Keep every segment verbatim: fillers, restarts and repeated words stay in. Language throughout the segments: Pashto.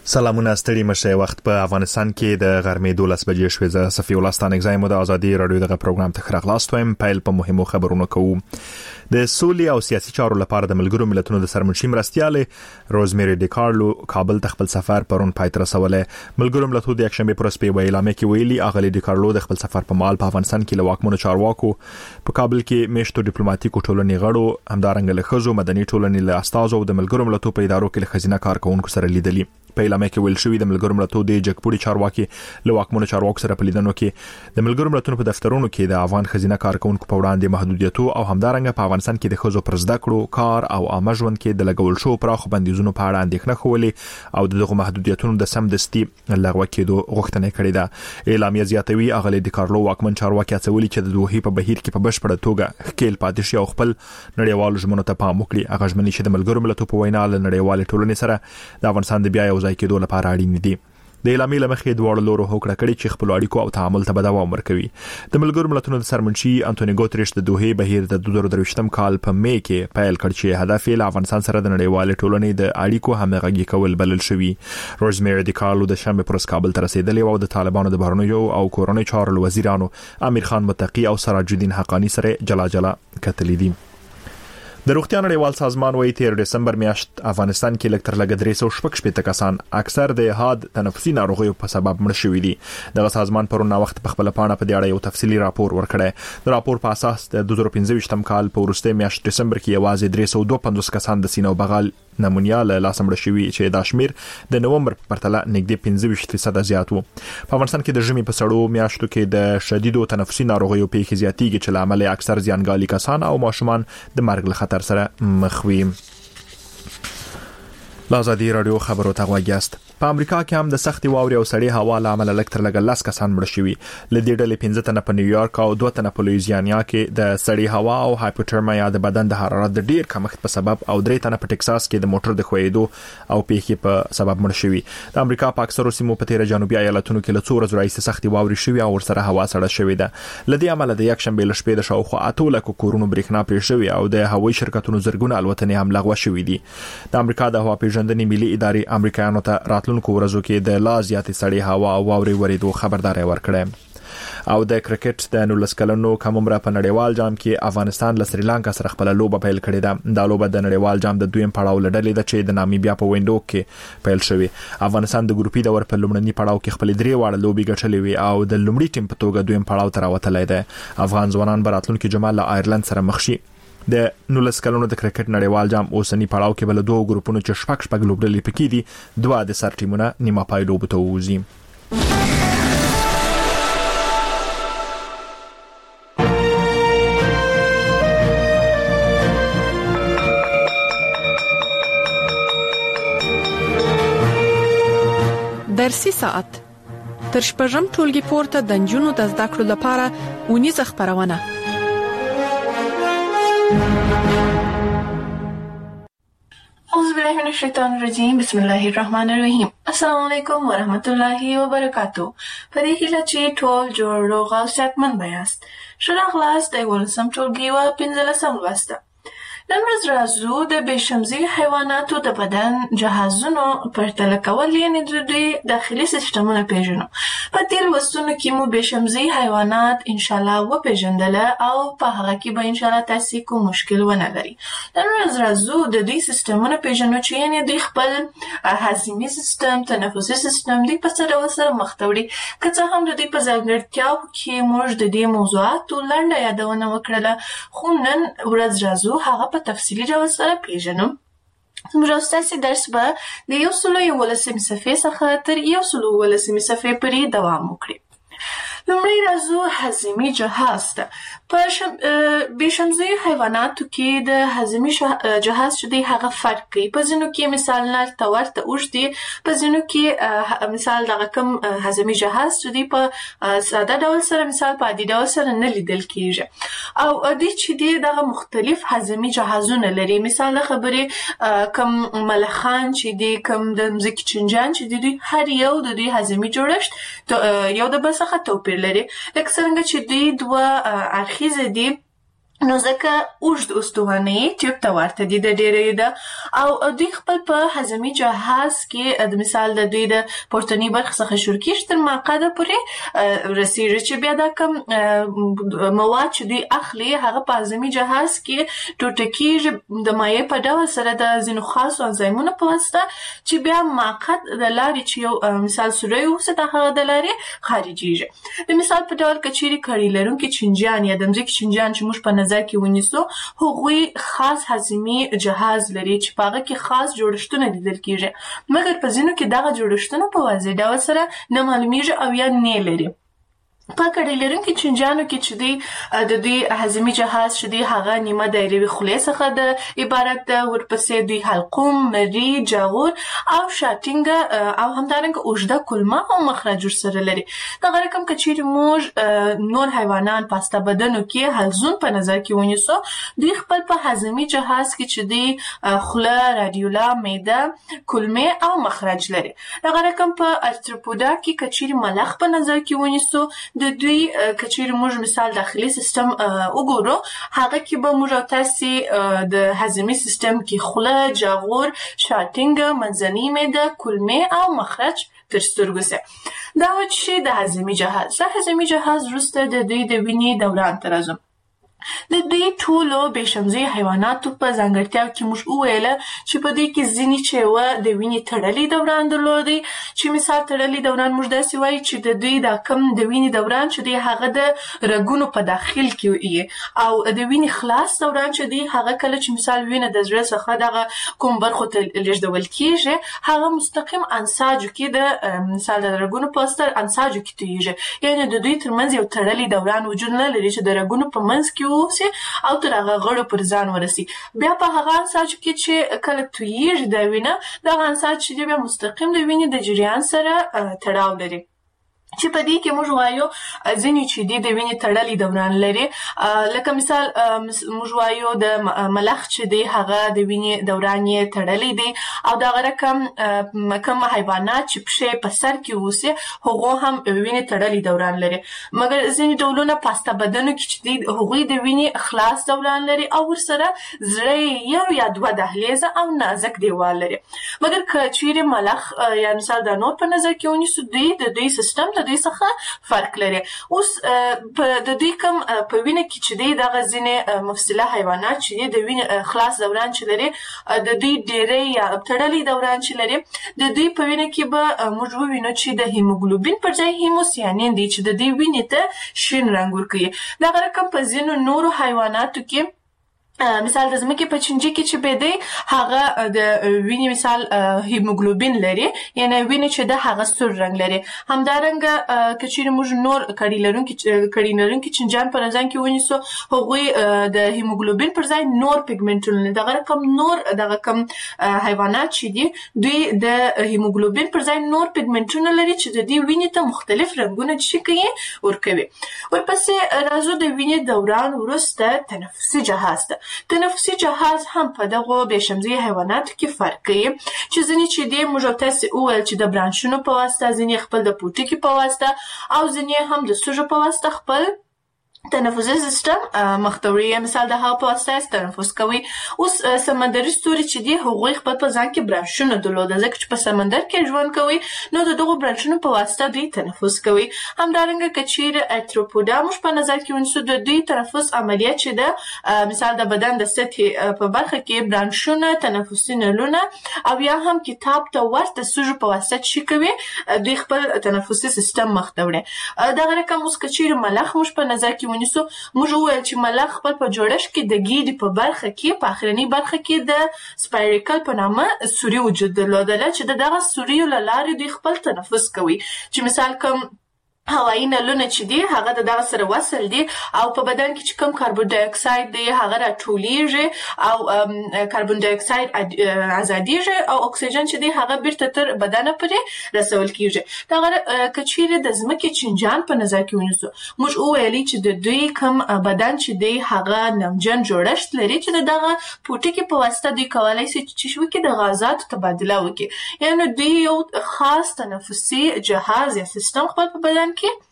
سلامونه ستړي مشه. وخت په افغانستان کې د غرمې دولس بجې شوې. زه صفي الله ستانک زایم د ازادي رادیو دغه پروګرام ته خراغلاست وایم. پیل په مهمو خبرونو کوو. د سولې او سیاسي چارو لپاره د ملګرو ملتونو د سرمنشي مرستياله روزمیری ډیکارلو کابل ته خپل سفر پرون پای ته رسوله. ملګرو ملتونو د یکشنبه پر سپې ویلامه کې ویلي اغلی ډیکارلو د خپل سفر په مال په افغانستان کې له واکمنو چارواکو په کابل کې میشتو ډیپلوماټیکو ټولنې غړو همدارنګ له خزو مدني ټولنې له استازو د ملګرو ملتونو په ادارو کې له خزینه کارکونکو سره لیدلي. په اعلامیه کې ویل شوی د ملګرو ملتونو د جګپوړي چارواکي له واکمنو چارواکو سره په لیدنو کې د ملګرو ملتونو په دفترونو کې د افغان خزینه کارکونکو په وړاندې محدودیتو او همدارنګ په افغانستان کې د خزو پر زده کړو کار او عامه ژوند کې د لګول شو پراخ بندیزونو په اړه اندېښنه خولې او دغه محدودیتونو د سمدستي لغوه کېدو غوښتنه کړې ده. اعلامیه زیاتوي اغلی ډیکارلو واکمن چارواکي هڅولي چې د دوه په بهیر کې په بشپړه توګه خپل پاتې شي او خپل نړیوال ژمنو ته پام وکړي. هغه ژمنې چې د ملګرو ملتونو په وینا له نړیوال ټولنې سره د افغانستان د بیا یو ځای کېدو لپاره اړین دي. د اعلامیې لمخې دوه لورو هوکړه کړې چې خپل اړیکو او تعامل ته دوام ورکوي. د ملګرو ملتونو د سرمنشي انټونی ګوتریش د دوه بهیر د دوه زره درویشتم کال په مې کې پیل کړ چې هدف یې له افغانستان سره د نړیوال ټولنې د اړیکو همغږي کول بلل شوی. روزمیری ډیکارلو د شنبه پر کابل ته رسیدلی او د طالبانو د بهرنیو او کورونی چارو وزیرانو امیر خان متقی او سراج الدین حقانی سره جلا جلا کتلې دي. د روغتیا نړیوال سازمان وايي تیر دسمبر میاشت افغانستان کې لکتر لګ درې سوه شپږ شپږ کسان اکثر د حاد تنفسي ناروغیو په سبب مړ شوي دي. دغه سازمان پرون وخت په خپل پاڼه په دې اړه یو تفصیلی راپور ورکړی. د راپور په اساس د دوه زره پنځه ویشتم کال په وروستي میاشت دسمبر کې یوازې درې سوه دوه پنځوس کسان د سینې او بغل نمونیا له لاس مړ شوي چې دا شمیر د نومبر په پرتله نږدې پنځه ویشت فیصد زیات وو. په افغانستان کې د ژمي په سړو میاشتو کې د شدیدو تنفسي ناروغیو پیښې زیاتېږي چې لامل یې اکثر زیانګالي کسان او ماشومان د مرګ له خطر سره مخ وي. لازادي رادیو خبرو ته غوږیاست. په امریکا کې هم د سختي واوري او سړې هوا له امله لکتر لګ لاس کسان مړ شوي. لدې ډلې پنځه تنه په نیویارک او دوه تنه په لویزیانا کې د سړې هوا او هایپوترمیا د بدن د حرارت د ډیر کمښت په سبب او درې تنه په ټکساس کې د موټر د خوېدو او پیښې په سبب مړ شوي. د امریکا په اکثرو سیمو په تیر جنوبي ایالتونو کې له څو ورځې راهیسې سختي واوري شوي او ورسره هوا سړه شوې ده. لدې امله د یکشنبه له شپې د شاوخوا اته لکو کورونو برېښنا پرې شوې او د هوایي شرکتونو زرګونه الوتنې هم لغوه شوې دي. د امریکا د هوا پیژندنې ملي ادارې امریکایانو ته راتلونکو ورځو کې د لا زیاتې سړې هوا او واوري ورېدو خبرداري ورکړه. او د کرکټ د نولس کلنو کم عمره په نړیوال جام کې افغانستان له سریلانکا سره خپل لوبه پیل کړې ده. دا لوبه د نړیوال جام د دویم پړاو لړلې ده چې د نامیبیا په وینډو کې پیل شوی. افغانستان د ګروپي دور په لومړني پړاو کې خپل درې واړه لوبي ګټلې وي او د لومړي ټیم په توګه دویم پړاو ته راوتلی دی. افغان ځوانان به راتلونکي جمعه له آیرلند سره مخ شي. د نولس کلونو د کرکټ نړیوال جام اوسنی پړاو کې بل دوه ګروپونو چې شپږ شپږ لوبډلې پکې دي دوه د سر ټیمونه نیمه پای لوبو ته وځي. درسي ساعت تر شپږم ټولګي پورته د نجونو د زده کړو لپاره ونیزه خبرونه. أعوذ بالله من الشیطان الرجیم. بسم الله الرحمن الرحیم. السلام علیکم ورحمت الله وبرکاتو. په دې هیله چې ټول جوړ روغ او صحتمند یاست. ښه راغلاست د یولسم ټولګي و پنځلسم لوست. نن ورځ راځو د بېشمزي حیواناتو د بدن جهازونو پرتله کول یعنې د دوی داخلي سیستمونه پیژنو. په تیر لوستونو کې مو بېشمزي حیوانات انشاءالله وپېژندله او په هغه کې به انشاءالله تاسې کوم مشکل ونه لري. نن ورځ راځو د دوی سیستمونه پیژنو چې یعنې دوی خپل هاضمي سیستم، تنفسي سیستم دوی په څه ډول سره مخ ته وړي. که څه هم د دوی په ځانګړتیاو کې موږ د دې موضوعاتو لنډه یادونه وکړله، خو نن ورځ راځو هغه په تفصیلي ډول سره پیژنو. زموږ ستاسې درس به د یو سلو یولسمې صفحې څخه تر یو سلو اوولسمې صفحې پورې دوام وکړي. لومړی راځو هاضمي جهاز ته. په بېشمزي حیواناتو کې د هاضمي جهاز چې دی هغه فرق کوي. په ځینو کې مثال نر ته ورته اوږد دی، په ځینو کې مثال دغه کوم هاضمي جهاز چې دی په ساده ډول سره مثال په عادي ډول سره نه لیدل کېږي. او دوی چې دی دغه مختلف هاضمي جهازونه لري. مثال د خبرې کوم ملخان چې دی، کوم د مځکې چینجان چې دی، دوی هر یو د دوی هاضمي جوړښت یو د بل څخه توپیر لري. لکه څرنګه چې دوی دوه اړخیزه دي نو ځکه اوږد استوانه ټیوب ته ورته دي د ډېرې ده او دوی خپل په هضمي جهاز کې د مثال د دوی د پورتني برخې څخه شروع کېږي تر معقده پورې رسېږي چې بیا دا کوم مواد چې دوی اخلي هغه په هضمي جهاز کې ټوټه کېږي د مایع په ډول سره د ځینو خاصو انزایمونو په واسطه چې بیا معقد د لارې چې یو مثال سوری اوسي د هغه د لارې خارجېږي. د مثال په ډول که چیرې کړۍ لرونکي چینجیان یا د مځکې چینجیان چې موږ په نظر کې ونیسو هغوی خاص هضمي جهاز لري چې په هغه کې خاص جوړښتونه لیدل کېږي مګر په ځینو کې دغه جوړښتونه په واضح ډول سره نه معلومیږي او یا نه لري. په کړۍ لرونکي چینجیانو کې چې دی د دوی هضمي جهاز چې دی هغه نیمه دایروي خولې څخه د عبارت ده ورپسې دوی حلقوم مري جاغور او شاتینګه او همدارنګه اوږده کولمه او مخرج ورسره لري. دغه رقم که چیرې موږ نور حیوانان په هسته بدنو کې حلزون په نظر کې ونیسو دوی خپل په هضمي جهاز کې چې دی خوله رادیولا معده کولمې او مخرج لري. دغه رقم په ارتروپودا کې که چیرې ملخ په نظر کې ونیسو د دوی کچیر موږ مثال داخلي سیستم وګورو هغه کې به موږ تاسو د هضمي سیستم کې خوله جاغور شاتینګ منځنۍ معده کولمې او مخرج تر سترګو سه. دا و چې د هضمي جهاز د هضمي جهاز وروسته د دوی د وینې دوران ته راځو. د دوی ټولو بېشمزي حیواناتو په ځانګړتیاو کې موږ وویله چې په دوی کې ځینې چې وه د وینې تړلی دوران درلودی چې مثال تړلی دوران موږ داسې وایو چې د دوی دا کم د وینې دوران چې دی هغه د رګونو په داخل کې وي او د وینې خلاص دوران چې دی هغه کله چې مثال وینه د زړه څخه دغه کوم برخو ته لیږدول کېږي هغه مستقیم انساجو کې د مثال د رګونو په واسطه انساجو کې تویږي یعنې د دوی ترمنځ یو تړلی دوران وجود نه لري چې د رګونو په منځ کې اوسي او تر هغه غړو پر ځان ورسي. بیا په هغه انساج کې چې کله تویږي د وینه دغه انساج چې بیا مستقیم د وینې د جریان سره تړاو لري چې په دې کې موږ وایو ځینې چې دي د وینې تړلی دوران لري لکه مثال موږ وایو د ملخ چې دی هغه د وینې دوران یې تړلی دی او دغه رقم کوم حیوانات چې پښې په سر کې اوسي هغو هم وینې تړلی دوران لري مګر ځینې ډولونه په هسته بدنو کې چې دي هغوی د وینې خلاص دوران لري او ورسره زړه یو یا دوه دهلیزه او نازک دیوال لري مګر که چیرې ملخ یا مثال د نور په نظر کې ونیسو دوی د دوی سیستم د دوی څخه فرق لري. اوس د دوی کوم په وینه کې چې دی دغه ځینې مفصله حیوانات چې دي د وینې خلاص دوران چې لري د دوی ډېری یا تړلی دوران چې لري د دوی په وینه کې به موږ ووینو چې د هیموګلوبین پر ځای هیموسیانین دی چې د دوی وینې ته شین رنګ ورکوي. دغه رقم په ځینو نورو حیواناتو کې مثال د ځمکې په چینجي کې چې به دی هغه د وینې مثال هیموګلوبین لري یعنی وینې چې د هغه سور رنګ لري. همدارنګه که چیرې موږ نور کړۍ لرونکي کړۍ لرونکي چینجیان په نظر کې ونیسو هغوی د هیموګلوبین پر ځای نور پیګمنټونه لري. دغه رقم نور دغه کم حیوانات چې دي دوی د هیموګلوبین پر ځای نور پیګمنټونه لري چې د دې وینې ته مختلف رنګونه چې کوي ورکوي. ورپسې راځو د وینې دوران وروسته تنفسي جهاز ته. تنفسي جهاز هم په دغو بېشمزي حیواناتو کې فرق کوي چې ځینې چې دی موږ تاسې وویل چې د برانشونو په واسطه ځینې خپل د پوټکي په واسطه او ځینې هم د سوژو په واسطه خپل تنفسي سیستم مخته وړي مثال د هوا په واسطه تنفس کوي. اوس سمندري ستوري چې دي هغوی خپل په ځان کې برانشونه درلوده ځکه چې په سمندر کې ژوند کوي نو د دغو برانشونو په واسطه دوی تنفس کوي. همدارنګه که چیرې ارتروپودا موږ په نظر کې ونیسو د دوی تنفس عملیات چې ده مثال د بدن د سطحې په برخه کې برانشونه تنفسي نلونه او یا هم کتاب ته ورته سوژو په واسطه چې کوي دوی خپل تنفسي سیستم مخته وړي. دغه رقم اوس که چیرې ملخ موږ په نظر کې ونیسو موږ وویل چې ملخ خپل په جوړښت کې د ګیډې په برخه کې په اخرنۍ برخه کې د سپایریکل په نامه سوري وجود درلودله چې د دغه سوریو له لارې دوی خپل تنفس کوي چې مثال کوم هوایي نلونه چې دي هغه د دغه سره وصل دي او په بدن کې چې کوم کاربن ډای اکساید دی هغه راټولیږي او کاربن ډای اکساید ازادیږي او اکسیجن چې دی هغه بیرته تر بدن پورې رسول کیږي. دغه که چیرې د ځمکې چینجیان په نظر کې ونیسو موږ وویلي چې د دوی کوم بدن چې دی هغه نمجن جوړښت لري چې د دغه پوټکي په واسطه دوی کولی شي چې شو کې د غازاتو تبادله وکړي یعنې دوی یو خاص تنفسي جهاز یا سیستم خپل په بدن کې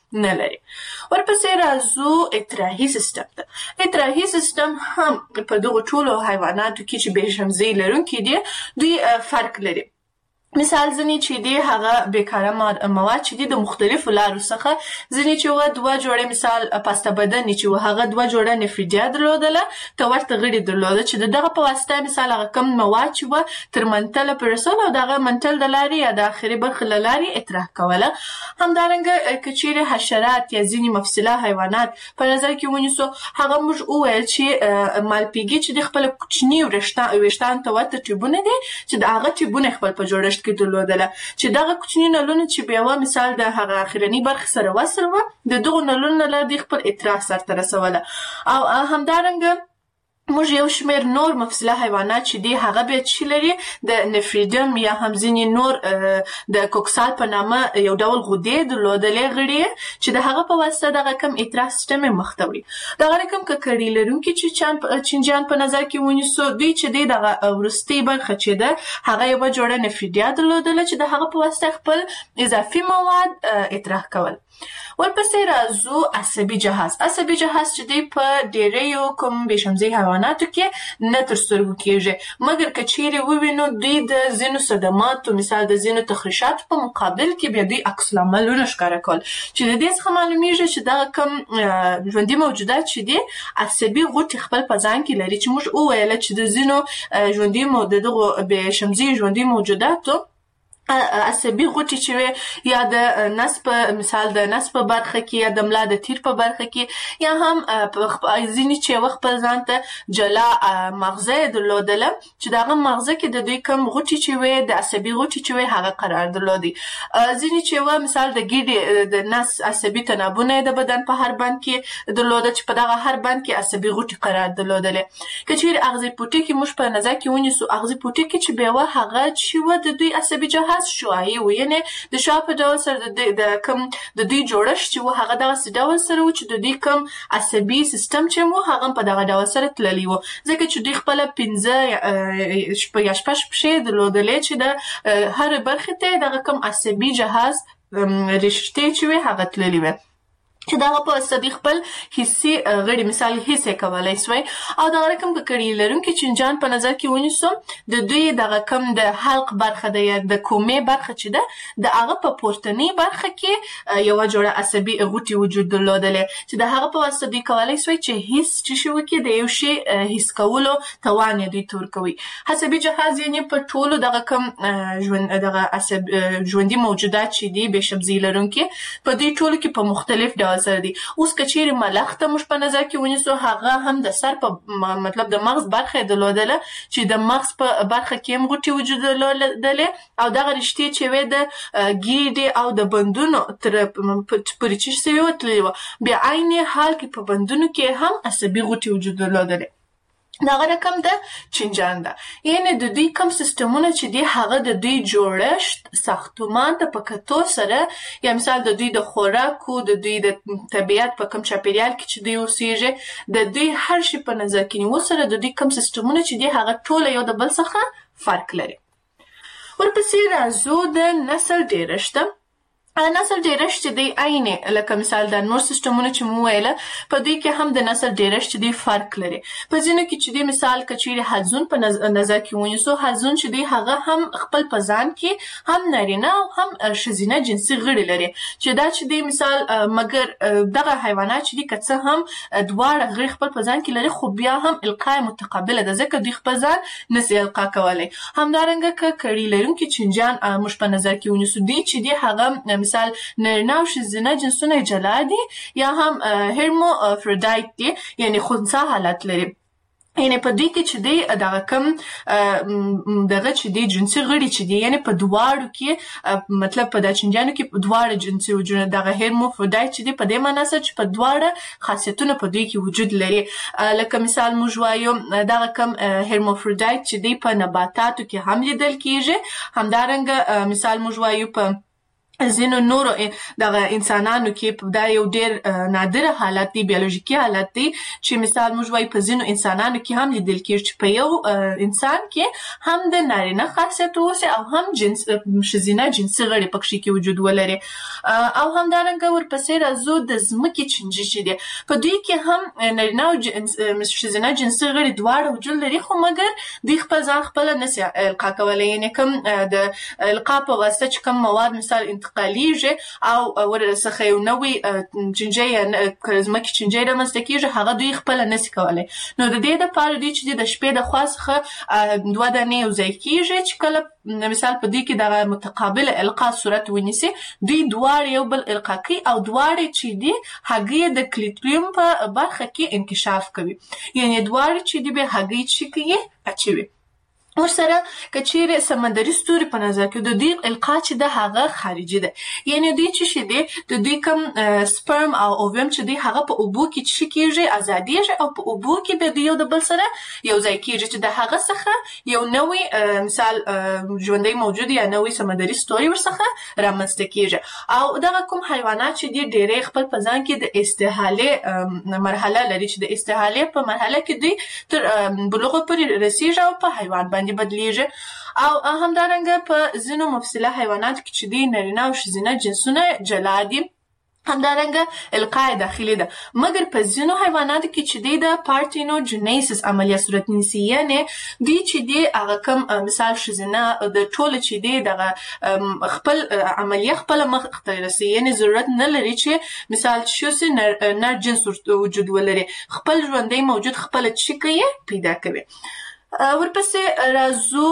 نه لري. ورپسې راځو اطراحي سیستم ته. اطراحي سیستم هم په دغو ټولو حیواناتو کې چې بې شمزۍ لرونکي دي دوی فرق لري. مثال ځینې چې دی هغه بیکاره مواد چې دي د مختلفو لارو څخه ځینې چې وه دوه جوړې مثال پاسته بدنې چې وه هغه دوه جوړه نفریدیا درلودله ته ورته غړي درلوده چې د دغه په واسطه مثال هغه کم مواد چې وه تر منتله پورې رسول او دغه منتل د لارې یا د آخري برخې له لارې اطراح کوله. همدارنګه که چیرې حشرات یا ځینې مفصله حیوانات په نظر کې ونیسو هغه موږ وویل چې مالپیږي چې د خپل کوچني ویښتان ته ورته ټیوبونه دي چې د هغه ټیوبونه خپل په جوړښت کې درلودله چې دغه کوچني نلونه چې بیا وه مثال د هغه اخرني برخې سره وصل وه د دغو نلونو نه لارې خپل اطراح سرته رسوله. او همدارنګه موږ یو شمېر نور مفصله حیوانات چې دي هغه بیا چې لري د نفریدم یا هم ځینې نور د کوکسال په نامه یو ډول غدې درلودلې غړي چې د هغه په واسطه دغه کم اطراح سیستم یې مخ ته وړي. دغه رقم ککړي لرونکي چینجیان په نظر کې ونیسو دوی چې دی دغه وروستۍ برخه چې ده هغه یوه جوړه نفریدیا درلودله چې د هغه په واسطه خپل اضافي مواد اطراح کول. ورپسې راځو عصبي جهاز. عصبي جهاز چې دی په ډېریو کوم بې شمزۍ حیواناتو کې نه تر سترګو کېږي مګر که چیرې ووینو دوی د ځینو صدماتو مثال د ځینو تخریشاتو په مقابل کې بیا دوی عکس العملونه ښکاره کول چې د دې څخه معلومیږي چې دغه کوم ژوندي موجودات چې دي عصبي غوټې خپل په ځان کې لري چې موږ وویله چې د ځینو ژوندي د دغو بې شمزۍ ژوندي موجوداتو عصبي غوټې چې وي یا د نس په مثال د نس په برخه کې یا د ملا د تیر په برخه کې یا هم ځینې چې وخت په ځان ته جلا مغزه یې درلودله چې د هغه مغزه کې د دوی کم غوټې چې وي د عصبي غوټې چې وي هغه قرار درلودي. ځینې چې وه مثال د ګیډې د نس عصبي تنابونه یې د بدن په هر بند کې درلوده چې په دغه هر بند کې عصبي غوټې قرار درلودلې. که چیرې اغزي پوټې کې موږ په نظر کې ونیسو اغزي پوټې کې چې بیا وه هغه چې وه د دوی عصبي جهاز شوایي و یعنې د شا په ډول سره د کم د دوی جوړښت چې و هغه دغسې ډول سره و چې د دوی کم عصبي سیستم چې و هغه په دغه ډول سره تللی و ځکه چې دوی خپله پنځه یا شپږ پښې درلودلې چې د هرې برخې ته دغه کم عصبي جهاز رشتې چې وې هغه تللي وې چې دغه په واسطه دوی خپل حسي غړي مثال حس یې کولی سوی. او دغه رقم ککړي لرونکي چینجیان په نظر کې ونیسو د دوی دغه کم د حلق برخه ده یا د کومې برخه چې ده د هغه په پورتنۍ برخه کې یوه جوړه عصبي غوټې وجود درلودلې چې د هغه په واسطه دوی کولی سوی چې حس چې شي وکړي د یو شي حس کولو توان یې دوی تور کوي. عصبي جهاز یعنې په ټولو دغه کم دغه ژوندي موجودات چې دي بې شمزۍ لرونکي په دوی ټولو کې په مختلف ډول سره دي. اوس که چیرې ملخ ته موږ په نظر کې ونیسو هغه هم د سر په مطلب د مغز برخه یې درلودله چې د مغز په برخه کې هم غوټې وجود درلودلې او دغه رشتې چې وې د ګیډې او د بندونو تر پورې چې سوې وه تللې وه بیا عین حال کې په بندونو کې هم عصبي غوټې وجود درلودلې. دغه رقم د چینجیان ده یعنې د دوی کم سیستمونه چې دي هغه د دوی جوړښت ساختمان ته په کتو سره یا مثال د دوی د خوراکو د دوی د طبیعت په کم چاپیریال کې چې دوی اوسیږي د دوی هر شي په نظر کې نیول سره د دوی کم سیستمونه چې دي هغه ټوله یو د بل څخه فرق لري. ورپسې راځو د نسل ډېرښت. نسل ډېرښت چې دی عینې لکه مثال د نور سیستمونه چې مو ویله په دوی کې هم د نسل ډېرښت چې دی فرق لري. په ځینو کې چې دی مثال که چیرې حلزون په نظر کې ونیسو حلزون چې دی هغه هم خپل په ځان کې هم نارینه او هم ښځینه جنسي غړي لري چې دا چې دی مثال مګر دغه حیوانات چې دی که څه هم دواړه غړي خپل په ځان کې لري خو بیا هم القا متقابله ده ځکه دوی خپل ځان نسي القا کولی. همدارنګه که کړي لرونکي چینجیان موږ په نظر کې ونیسو دوی چې دی هغه مثال نارینه او ښځینه جنسونه جلا دي یا هم هرمافرودایت دي یعنې خنثی حالت لري. یعنې په دوی کې چې دی دغه کم دغه چې دی جنسي غړي چې دی یعنې په دواړو کې مطلب په دا چینجیانو کې په دواړه جنسي وجودونه دغه هرمافرودایت چې دی په دې معنا سره چې په دواړه خاصیتونه په دوی کې وجود لري. لکه مثال موږ وایو دغه کم هرمافرودایت چې دی په نباتاتو کې هم لیدل کېږي. همدارنګه مثال موږ وایو په ځینو نورو دغه انسانانو کې دا یو ډېر نادر حالت دی، بیولوژیکي حالت دی چې مثال موږ وایو په ځینو انسانانو کې هم لیدل کېږي چې په یو انسان کې هم د نارینه خاصیت اوسي او هم جنس ښځینه جنسي غړي پکې کې وجود ولري. او همدارنګه ورپسې راځو د ځمکې چینجي چې دی، په دوی کې هم نارینه او ښځینه جنسي غړي دواړه وجود لري، خو مګر دوی خپل ځان خپله نسي القا کولی. یعنې کوم د القا په واسطه چې کوم مواد مثال انتقالیږي او ورڅخه یو نوی چینجی ځمکې چینجی رامنځته کېږي، هغه دوی خپله نسي کولی. نو د دې دپاره دوی چې د شپې د خوا څخه دوه دانې یو ځای کېږي چې کله مثال په دوی کې دغه متقابل القا صورت ونیسي، دوی دواړه یو بل القا کوي او دواړه چې دي هګۍ د کلیټریوم په برخه کې انکشاف کوي. یعنې دواړه چې دي به هګۍ چې کوي اچوي. ورسره که چیرې سمندري ستوري په نظر کې د دوی القا چې ده هغه خارجي ده، یعنې دوی چې شي دي د دوی کوم سپرم او اوویم چې دی هغه په اوبو کې چې کېږي ازادېږي او په اوبو کې به د یو د بل سره یو ځای کېږي چې د هغه څخه یو نوی مثال ژوندی موجود یا نوی سمندري ستوري ورڅخه رامنځته کېږي. او دغه کوم حیوانات چې دي ډېری خپل په ځان کې د استحالې مرحله لري چې د استحالې په مرحله کې دوی تر بلوغ پورې رسېږي او په حیوان باندې بدلیږي. او همدارنګه په ځینو مفصله حیواناتو کې چې دي نارینه او ښځینه جنسونه جلا دي، همدارنګه القا داخلي ده. مګر په ځینو حیواناتو کې چې دی د پارتینوجینیسس عملیه صورت نیسي، یعنې دوی چې دی هغه کوم مثال ښځینه د ټوله چې دی دغه خپل عملیه خپله مخ ته رسي، یعنې ضرورت نه لري چې مثال چې نر جنس وجود ولري، خپل ژوندی موجود خپله چې کوي پیدا کوي. ورپسې راځو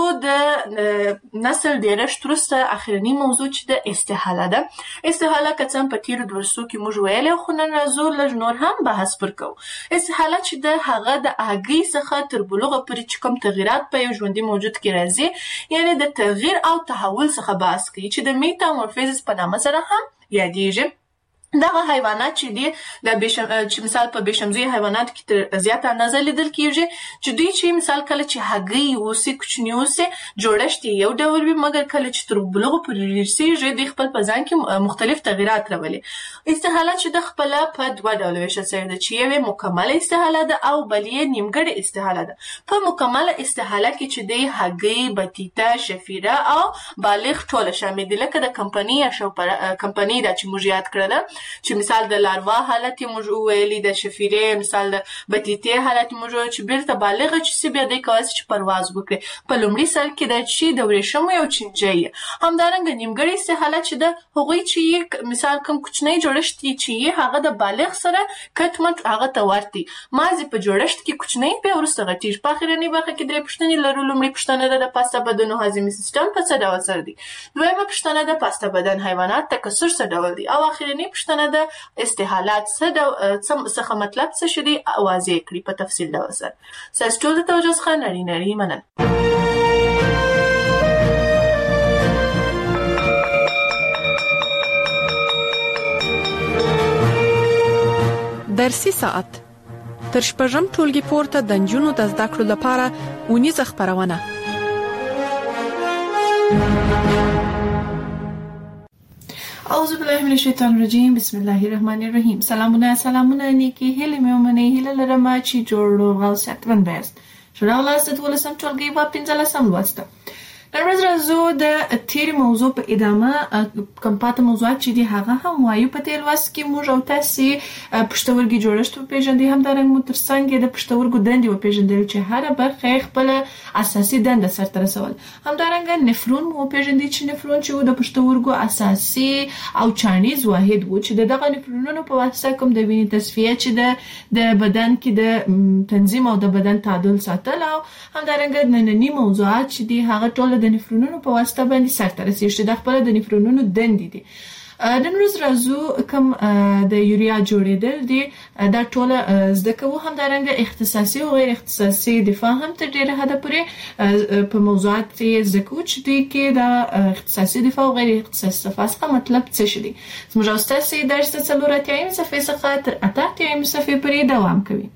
د نسل ډېرښت وروسته اخرني موضوع چې د استحاله ده. استحاله که څه هم په تېرو درسو کې موږ ویلی، خو نن راځو لږ نور هم بحث پر کوو. استحاله چې ده هغه د هګۍ څخه تر بلوغه پورې چې کوم تغیرات په یو ژوندي موجود کې راځي، یعنې د تغییر او تحول څخه بحث کوي چې د میتامورفیزس په نامه سره هم یادېږي. دغه حیوانات چې دي د بشم چې مثال په بشمزي حیوانات کې تر زیاته اندازه لیدل کېږي چې دوی چې مثال کله چې هګۍ اوسي کوچني اوسي جوړښت یو ډول وي، مګر کله چې تر بلوغ پورې رسېږي دوی خپل په ځان کې مختلف تغیرات راولي. استحاله چې د خپله په دوه ډوله ویشل شوې ده چې یوې مکمله استحاله ده او بل یې نیمګړې استحاله ده. په مکمله استحاله کې چې دی هګۍ، بطیطه، شفیره او بالغ ټوله شامل دي، لکه د کمپنۍ یا کمپنۍ دا چې موږ یاد کړله چې مثال د لاروا حالت یې موږ وویلي، د شفیرې مثال د بطیطې حالت یې موږ وویل چې بیرته بالغه چې سي بیا دی کولی چې پرواز وکړي. په لومړي سر کې دا چې د ورېښمو یو چینجی. همدارنګه نیمګړې استحاله چې ده هغوی چې مثال کوم کوچنی جوړښت چې هغه د بالغ سره کټ مټ هغه ته ورته مازې په جوړښت کې کوچنی بیا وروسته غټېږي. په اخرنۍ برخه کې درې پوښتنې لرو. لومړۍ پوښتنه ده د پاسته بدن او هاضمي سیستم په څه ډول سره دی. دویمه پوښتنه ده پاسته بدن حیوانات تکثر څه ډول دی. او اخرنۍ پوښتنه ده استحالات څه ډول څخه مطلب څه شي دی واضح کړي په تفصیل ډول سره. ستاسو ټول د توجه څخه نړۍ نړۍ مننه. درسي ساعت تر شپږم ټولګي پورته د نجونو د زده کړو لپاره ونیزه خپرونه. اعوذ بالله من الشیطان الرجیم، بسم الله الرحمن الرحیم. سلامونه سلامونه نیکی هیله مې ومنئ. هیله لرم چې جوړ روغ او صحتمند بیاست. ښه راغلاست د دولسم ټولګي په پنځلسم لوست. نن ورځ راځو د تېرې موضوع په ادامه کوم پاته موضوعات چې دي هغه هم وایو. په تېر لوست کې موږ او تاسې پښتورګي جوړښت وپېژندئ، همدارنګه مو تر څنګ د پښتورګو دندې وپېژندل چې هره برخه یې خپله اساسي دنده سرته رسول. همدارنګه نفرون مو وپېژندئ چې نفرون چې و د پښتورګو اساسي او چانیز واحد و چې د دغه نفرونونو په واسطه کوم د وینې تصفیه چې د بدن کې د تنظیم او د بدن تعادل ساتل. او همدارنګه ننني موضوعات چې دي هغه ټول د نفرونونو په واسطه باندې سرته رسېږي چې د خپله د نفرونونو دندې دي. نن ورځ راځو کوم د یوریا جوړېدل دي دا ټوله زده کوو. همدارنګه اختصاصي او غیر اختصاصي دفاع هم تر ډېره حده پورې په موضوعات یې زده کوو چې دوی کې د اختصاصي دفاع او غیر اختصاصي دفاع څخه مطلب څه شي دي. زموږ او ستاسې درس د څلور اتیایمې صفحې څخه تر اته اتیایمې صفحې پورې دوام کوي.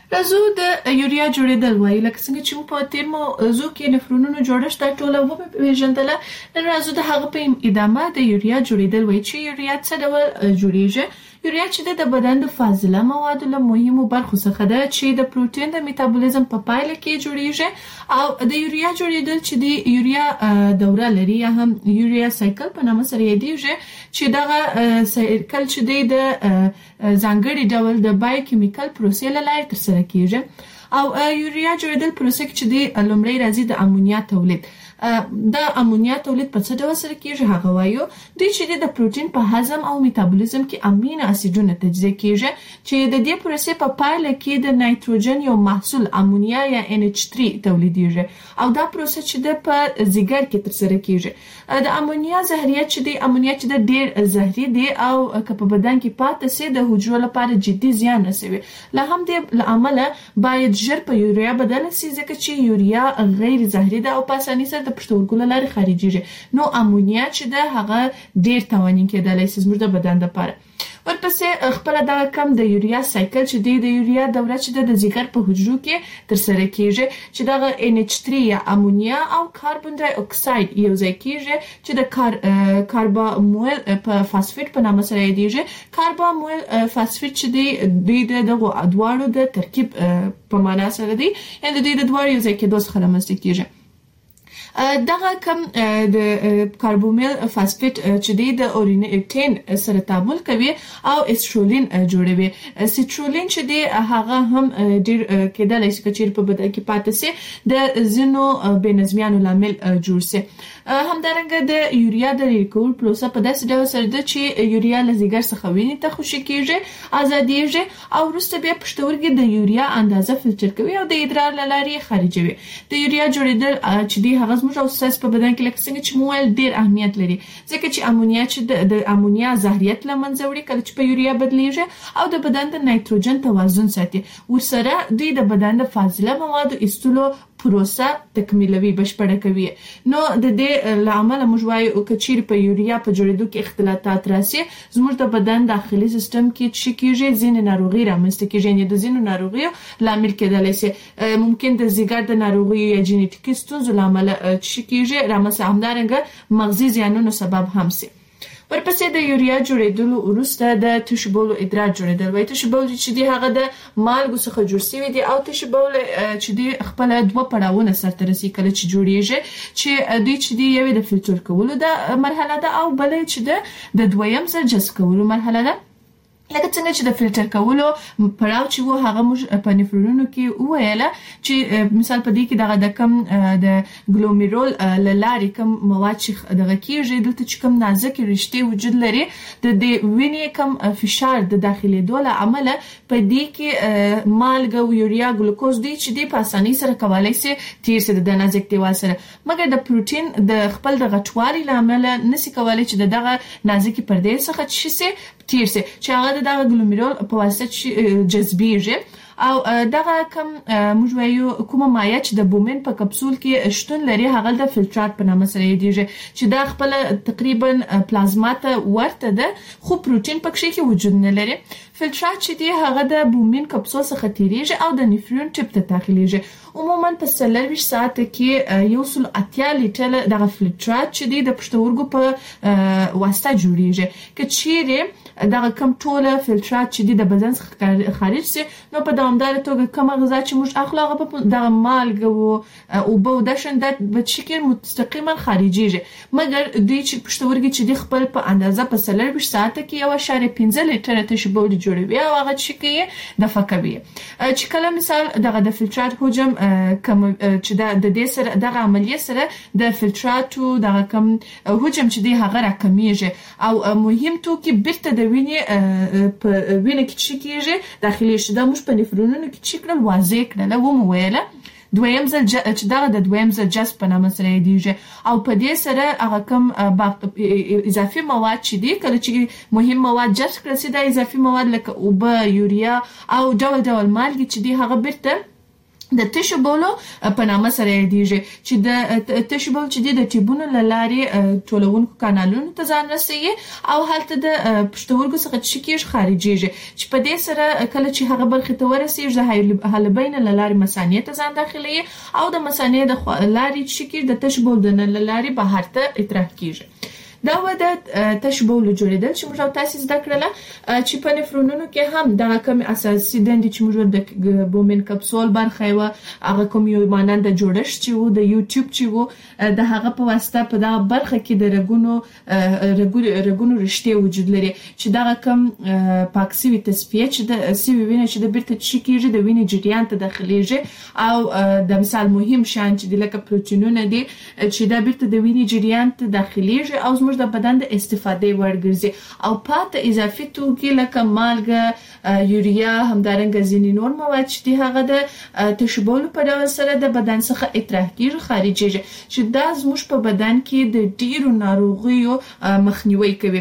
راځو د یوریا جوړېدل وایي لکه څنګه چې په تیر موضوع کې نفرونونو جوړښت د ټوله وپېژندله. نن راځو د هغه په ادامه د یوریا جوړېدل وایي چې یوریا څه ډول جوړیږي. یوریا چې د بدن د فاضله موادو له مهمو برخو څخه ده چې د پروتین د میتابولیزم په پایله کې جوړیږي او د یوریا جوړېدل چې د یوریا دوره لري یا هم یوریا سایکل په نامه سره یادېږي چې دغه سایکل چې د ځانګړي ډول د بایوکیمیکل پروسې له لارې ترسره کیږي او یوریا جوړېدل پروسه چې د لومړی راځي د امونیا تولید. د امونیا تولید په څه ډول سره کیږي هغه وایو دوی چې د پروتین په هضم او میتابولیزم کې امینو اسیدونه تجزیه کیږي چې د دې پروسې په پایله کې د نایتروجن یو محصول امونیا یا ان ایچ تhree تولیدیږي او دا پروسه چې د په ځیګر کې ترسره کیږي. د امونیا زهریت چې د امونیا چې د ډیر زهري دی او که په بدن کې پاتې سي د حجرو لپاره جدي زیان رسوي. له هم دې عمله باید ژر په یوریا بدل شي ځکه چې یوریا غیر زهري ده او په اسانۍ سره د پښتورګو له لارې خارجيږي. نو امونیا چې ده هغه ډیر توانین کېدلی شي زموږ د بدن لپاره. ورپسې خپل دا کم د یوریا سایکل چې د یوریا دوره چې د ځیګر په حجرو کې ترسره کیږي چې دغه ان ایچ تhree یا امونیا او کاربن ډای اکساید یو ځای کیږي چې د کار کاربامول په فاسفیټ په نامه سره یادېږي. کاربامول فاسفیټ چې دی د دغه ادوارو د ترکیب په معنا سره دی یعنی د دې د دوه یو ځای کېدو څخه رامنځته کیږي. دغه کم د کاربومیل فاسفیټ چې دی د اورینیټین سره تعامل کوي او استرولین جوړوي. سټرولین چې دی هغه هم ډیر کېدای شي چې په بدن کې پاتې شي د زینو بنظمیانو لامل جوړ شي. همدارنګه د یوریا د ریکول پروسه په داسې ډول سره ده چې یوریا له ځیګر څخه وینې ته خوشې کیږي ازادیږي او وروسته بیا پښتورګي د یوریا اندازه فلټر کوي او د ادرار له لارې خارجوي. د یوریا جوړېدل چې دی هغه زموږ او ساس په بدن کې لکه څنګه چې مویل ډیر اهمیت لري ځکه چې امونیا چې د امونیا زهریت لمنځه وړي کله چې په یوریا بدلیږي او د بدن د نایتروجن توازن ساتي. ورسره دوی د بدن د فاضله موادو ایستلو پروسه تکمیلوي بشپړه کوي. نو د دې لامل موږ وایو چې په یوریا په جوړېدو کې اختلالات راسي زموږ د بدن داخلي سیستم کې چې کېږي ځینې ناروغي رامنځته کېږي یعنی د ځینو ناروغیو لامل کېدلی شي. ممکن د ځیګر د ناروغیو یا جینیټیکي ستونزو لامل چې کېږي رامنځته همدارنګه مغزي زیانونو سبب هم شي. ورپسې د یوریا جوړېدلو وروسته د تشبول ادرار جوړېدل وایي. تشبول چې دی هغه د مالګو څخه جوړ شوی دی او تشبول چې دی خپل دوه پړاوونه سرته رسي کله چې جوړیږي چې دوی چې دی یو د فلټر کولو د مرحله ده او بل چې د دویم ځل جذب کولو مرحله ده. لکه څنګه چې د فلټر کولو پړاو چې وو هغه موږ په نفرونونو کې وویله چې مثال په دې کې دغه د کم د ګلومیرول لارې کم مواد چې دغه کېږي دلته چې کم نازک رشتې وجود لري د دې وینې کم فشار د داخلي دوله عمله په دې کې مالګه او یوریا ګلوکوز دی چې دی په اسانۍ سره کولای شي تیر سي د نازک دیوال سره مګر د پروتین د خپل د غټوالي لامل نشي کولای چې دغه نازکي پردې څخه شي تیر سي چې هغه د ګلومیرول په واسطه جذبیږي او دغه کم موږ وایو کومه مایع چې د بومین په کپسول کې شتون لري هغه د فلټرات په نامه سره یادېږي چې دا خپل تقریبا پلازما ته ورته ده خو پروتین پکې کې وجود نه لري. فلټرات چې دی هغه د بومین کپسول څخه تیریږي او د نفرون ټپ ته داخليږي. عموما په څلور ساعت کې یو سل اتیا لیټر دغه فلټرات چې دی د پښتورګو په واسطه جوړیږي. که چیرې دغه کم ټوله فلټرات چې دی د بدن څخه خارج سي نو په دوامدار توګه کوم غذا چې موږ اخلو هغه په دغه مالګه او اوبه د شندت په شکل مستقیما خارجيږي. مګر دوی چې پښتورګي چې دی خپل په اندازه په څلور ساعت کې یو اشاریه پنځه لیټر تشبول جوړوي او هغه چې د فکوي چې کله مثال دغه د فلټرات حجم کم چې د دې سره دغه عملیه سره د فلټراتو دغه کم حجم چې دی هغه راکمیږي او مهم توکي بیرته د وینې په وینې کې چې کېږي داخلي شي د موږ په نفرونونو کې چې کړل واضح کړل و مو ویله دویم ځل چې دغه د دویم ځل جذب په نامه سره یادېږي او په دې سره هغه کم اضافي مواد چې دي کله چې مهم مواد جذب کړل شي د اضافي مواد لکه اوبه یوریا او ډول ډول مالګې چې دي هغه بیرته د تشو بولو په نامه سره یادېږي چې د تشو بول چې د ټیوبونو له لارې ټولونکو کانالونو ته ځان رسوي او هلته د پښتورګو څخه چې کېږي خارجيږي چې په دې سره کله چې هغه برخې ته ورسېږي د حالبین له لارې مثانې ته ځان داخلي او د مثانې د لارې چې کېږي د تشو بول د لارې بهر ته اطراح کېږي. دا ودا تشو بول جوړیدل چې موږ تاسو زده کړل چې په نفرونونو کې هم د کوم اساسي دندې چې موږ د بومن کپسول برخه و هغه کوم یو مانند جوړښت چې و د یوټیوب چې و د هغه په واسطه په دا برخه کې د رګونو رګونو رشته وجود لري چې دا کوم پاکسي تصفیه چې د سی وی وینه چې د بیرته چې کېږي د وینې جریان ته داخليږي او د مثال مهم شان چې د لکه پروتینونه دي چې دا بیرته د وینې جریان ته داخليږي او زموږ د بدن د استفاده وړ ګرځي او پات اضافي توکي لکه مالګه یوریا همدارنګه ځینې نور مواد چې هغه د تشو بول په ډول سره د بدن څخه اطراح کیږي خارجيږي چې دا زموږ په بدن کې د ډیرو ناروغیو مخنیوي کوي.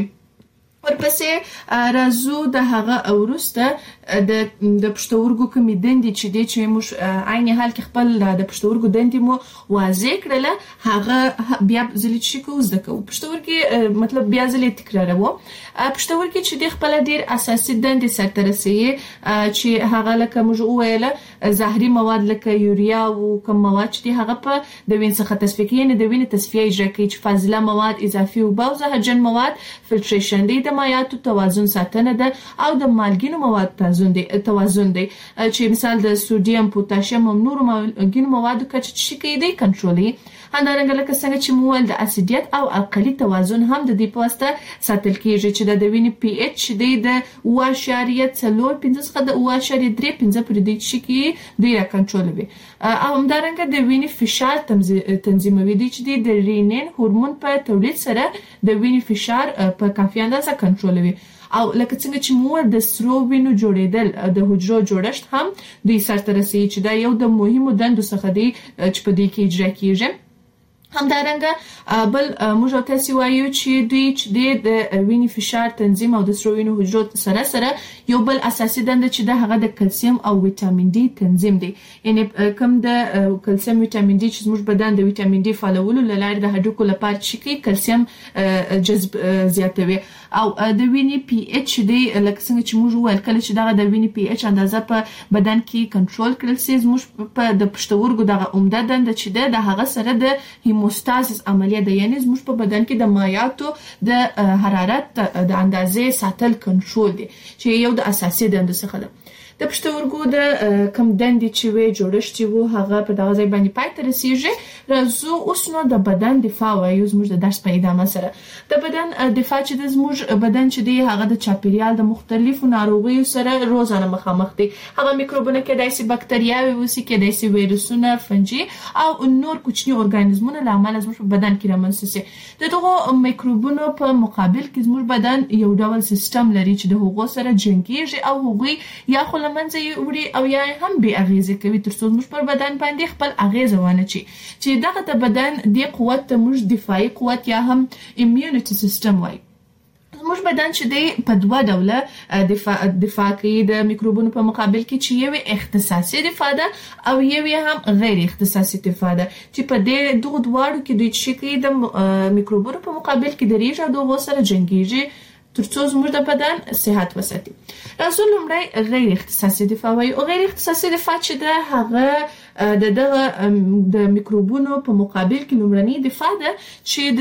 ورپسې راځو د هغه اورسته د د پښتورګو کوم دندې چې د چې موږ عین حال کې خپل د پښتورګو دندې مو واضح کړل هغه بیا ځلې چې کو زده کو پښتورګي مطلب بیا ځلې تکرارو پښتورګي چې د خپل ډیر اساسي دندې سره رسېږي چې هغه لکه موږ ویل زهري مواد لکه یوریا او کوم مواد چې هغه په د وین څخه تصفیه کوي نه د وین تصفیه اجرا کوي چې فاضله مواد اضافي او زهرجن مواد فلټریشن دي د مایعاتو توازن ساتنه ده او د مالګینو مواد توازن دی توازن دی چې مثال د سوډیم پوتاشیم او نورو مالګینو موادو کچه چې کېدی کنټرولي همدارنګه لکه څنګه چې موږ د اسیدیت او القلي توازن هم د دې په واسطه ساتل کېږي چې د وینې پی ایچ دی د اوه اعشاریه څلور پنځه څخه د اوه اعشاریه درې پنځه پورې دی چې کې دوی را کنټرولوي او همدارنګه د وینې فشار تنظیموي دی چې د رینین هورمون په تولید سره د وینې فشار په کافي اندازه کنټرولوي او لکه څنګه چې موږ د سرو وینو جوړیدل د حجرو جوړښت هم د سرته رسېږي چې دا یو د مهمو دندو څخه دی چې په دې کې اجرا کیږي. همدارنګه بل موږ تاسو وایو چې دوی چې د وینې فشار تنظیم او د سرو وینو حجرو سره سره یو بل اساسي دنده چې د هغه د کلسیم او ویټامین ډي تنظیم دی یعنی کوم د کلسیم ویټامین ډي چې موږ بدن د ویټامین ډي فعالولو لپاره د هډوکو لپاره چې کلسیم جذب زیاتوي او د وینې پی ایچ دی لکه څنګه چې موږ وایو کله چې دا د وینې پی ایچ اندازه په بدن کې کنټرول کړل سي موږ په د پښتورګو دغه عمده دنده چې د هغه سره د هیموستازیس عملیه ده یعنی زموږ په بدن کې د مایعاتو د حرارت د اندازې ساتل کنټرول دي چې یو د اساسي دندو څخه ده. د پښتورګو د کم دندې چې وي جوړښت وو هغه په دغه ځای باندې پای ته رسیږي راځو اوس نو د بدن دفاع وایو زموږ د درس په ادامه سره د بدن دفاع چې د زموږ بدن چې دی هغه د چاپیریال د مختلفو ناروغیو سره روزانه مخامخ دي هغه میکروبونه کې دایسي بکتریاوي وسی کې دایسي ویروسونه فنجي او نور کوچني ارګانیزمونه لامل زموږ په بدن کې رامنځته شي د دغه میکروبونو په مقابل کې زموږ بدن یو ډول سیستم لري چې د هغو سره جنگیږي او هغوی یا خو لمنځه وړي او یا هم به اغیزه کوي ترڅو موږ پر بدن باندې خپل اغیزه ونه چی چې دغه د بدن د قوت ته موږ دفاعي قوت یا هم اميونټي سیستم وایي موږ بدن چې دی په دوه ډوله دفاع دفاع کوي د میکروبونو په مقابل کې چې یو اختصاصي دفاع ده او یو هم غیر اختصاصي دفاع ده چې په دې دوه دواړو کې دوی چې کوي د میکروبونو په مقابل کې د ریژه دوه سره جنگیږي ترڅو زموږ د بدن صحت وساتي. راځو لومړی غیر اختصاصي دفاع وایو غیر اختصاصي دفاع چې ده هغه د دغه د میکروبونو په مقابل کې لومړنی دفاع ده چې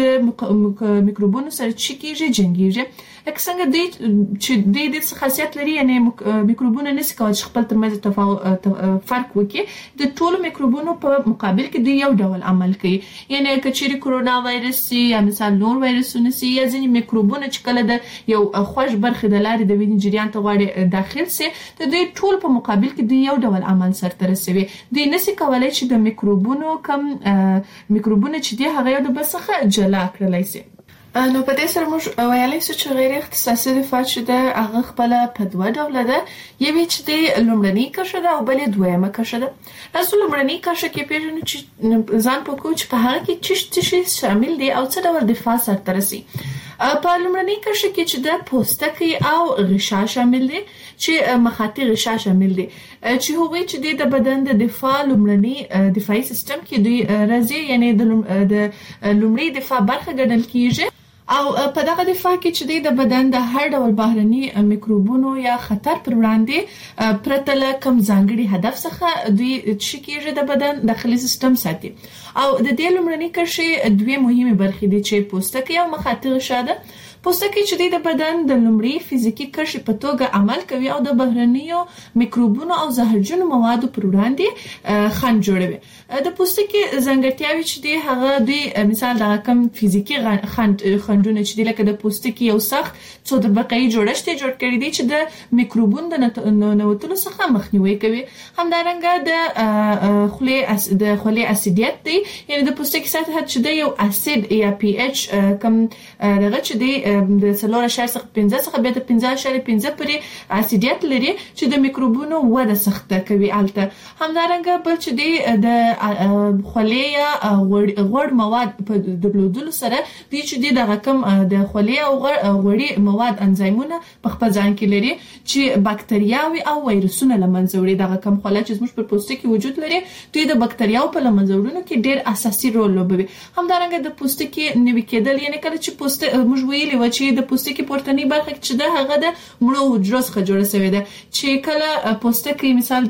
د میکروبونو سره چې کېږي جنگیږي لکه څنګه دی چې د دې خاصیت لري یعنی میکروبونه نشي کولای خپل ترمنځ تفاوت فرق وکړي د ټولو میکروبونو په مقابل کې دی یو ډول عمل کوي یعنی کچېری کرونا وایرس یا مثال نور وایرسونه سي یا ځینې میکروبونه چې کله د یو خوښ برخه د لارې د وینې جریان ته غواړي داخل سي د دې ټول په مقابل کې دی یو ډول عمل سره رسوي دی نشي کولای چې د میکروبونو کم میکروبونه چې دی هغه د بسخه جلا کړلای سي. نو په دې سره موږ ویلای شو چې غیر اختصاصي دفاع چې ده هغه خپل په دوه ډول ده یوه چې د لومړنۍ کرښه ده او بلې دویمه کرښه ده. تاسو لومړنۍ کرښه کې پیژنئ چې ځان په کوچ په هغه کې چې څه شامل دي او څه ډول دفاع سره رسي. په لومړنۍ کرښه کې چې د پوستکي او غشا شامل دي چې مخاطي غشا شامل دي چې هغوی چې د بدن د دفاع لومړني دفاعي سیستم کې دوی راځي، یعنی د لومړني دفاع برخه ګڼل کیږي او په دغه دفاع کې چې د بدن د هر ډول بهرني میکروبونو یا خطر پر وړاندې پرته له کوم ځانګړي هدف څخه دوی چې کېږي د بدن داخلي سیستم ساتي. او د دې لومړنۍ کرښې دوه مهمه برخې دي چې پوستکي او مخاطي غشا ده. پوستکي چې د بدن د لومړي فزیکی کرښې په توګه عمل کوي او د بهرنیو میکروبونو او زهرجنو موادو پر وړاندې خنډ جوړوي. د پوستکي ځانګړتیاوې چې دی هغه دوی مثال د کوم فزیکی خنډ خنډونه چې دی لکه د پوستکي یو سخت څو طبقه‌ای جوړښت جوړ کړی دی چې د میکروبونو د ننوتلو څخه مخنیوي کوي. همدارنګه د خولې د خولې اسیدیت دی، یعنی د پوستکي سطحه چې د یو اسید یا پی ایچ کم دغه چې دی د څلور اشاریه څخه پنځه څخه بیا د پنځه اشاریه پنځه پورې اسیدیت لري چې د میکروبونو وده سخته کوي الته. همدارنګه بل چې دی د خولې یا غوړ مواد په درلودلو سره دی چې دی د رقم د خولې او غوړي مواد انزایمونه په خپل ځان کې لري چې باکتریاوي او وایرسونه لمنځه وړي. د رقم خوله چې زموږ پر پوستکي وجود لري دوی د باکتریاو په لمنځه وړلو کې ډېر اساسي رول لوبوي. همدارنګه د پوستکي نوي کېدل، یعنی کله چې پوستکي موږ ویلي و چې د پوستکي پورتنی برخه چې ده هغه د مړو حجرو څخه جوړه شوې ده چې کله پوستکي مثال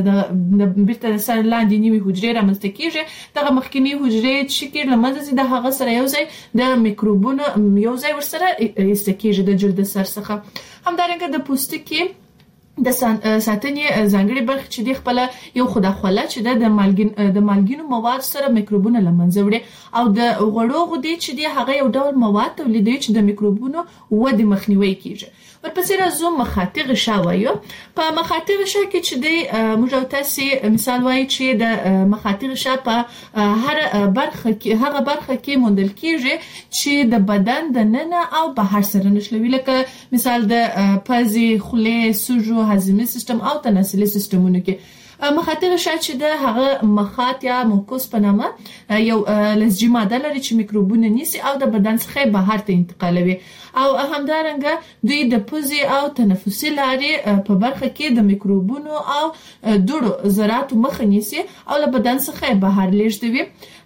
د بیرته د سر لاندې نیمه حجرې رامنځته کیږي، دغه مخکینی حجرې چې کې لمنځه ځي د هغه سره یو ځای د میکروبونو یو ځای ورسره ایستکیږي د جلد سر څخه. همدارنګه د پوستکي د ساتنې ځانګړي برخه چې دی خپل یو خدا خوله چې د مالګین د مالګینو مواد سره میکروبونه لمنځه وړي او د غوړو غدې چې دی هغه یو ډول مواد تولیدوي چې د میکروبونو ودې مخنیوي کوي. ورپسې راځو مخاطي غشا وایو. په مخاطي غشا کې چې دی موږ تاسو مثال وایي چې د مخاطي غشا په هر برخه کې هغه برخه کې موندل کیږي چې د بدن د ننه او بهر سره نښلوي، لکه مثال د پزې، خولې، سوژو، هضمي سیستم او تناسلي سیستمونو کې. مخاطي غشا چې د هغه مخاط یا موکوس په نامه یو لزجي ماده لري چې میکروبونه نیسي او د بدن څخه بهر ته انتقالوي. او همدارنګه دوی د پوزې او تنفسي لارې په برخه کې د میکروبونو او دوړو ذراتو مخه نیسي او له بدن څخه بهر لیږدوي.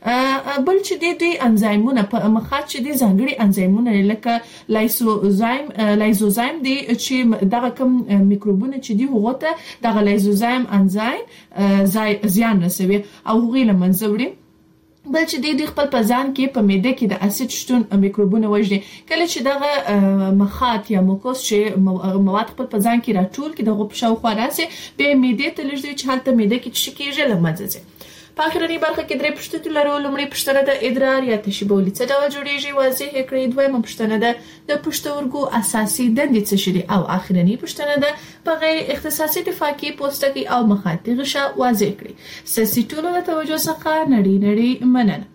بل چې دی دوی انزایمونه په مخاط چې دی ځانګړي انزایمونه لکه لایزوزایم لایزوزایم دی چې دغه کوم میکروبونه چې دی هغه ته دغه لایزوزایم انزایم زیان رسوي او هغه لمنځه وړي. بل چې دی خپل په ځان کې په معده کې د اسید شتون میکروبونه وژني. کله چې دغه مخاط یا موکوس چې مواد خپل په ځان کې راټول کې دغه په شاوخوا راسي به معده ته لږ چې حالت معده کې چې کېږي لمنځه ځي. په اخرنی برخه کې درې پوښتنې لرو. لومړی پوښتنه د ادرار یا تشبولي څه ډول جوړیږي واضح کړئ. دویمه پوښتنه ده د پښتورګو اساسي دندې څه شي دي او اخرنی پوښتنه ده په غیر اختصاصي دفاع کې پوستکي او مخاطي غشا واضح کړئ. ساسي ټولو د توجه څخه نړۍ نړۍ مننه.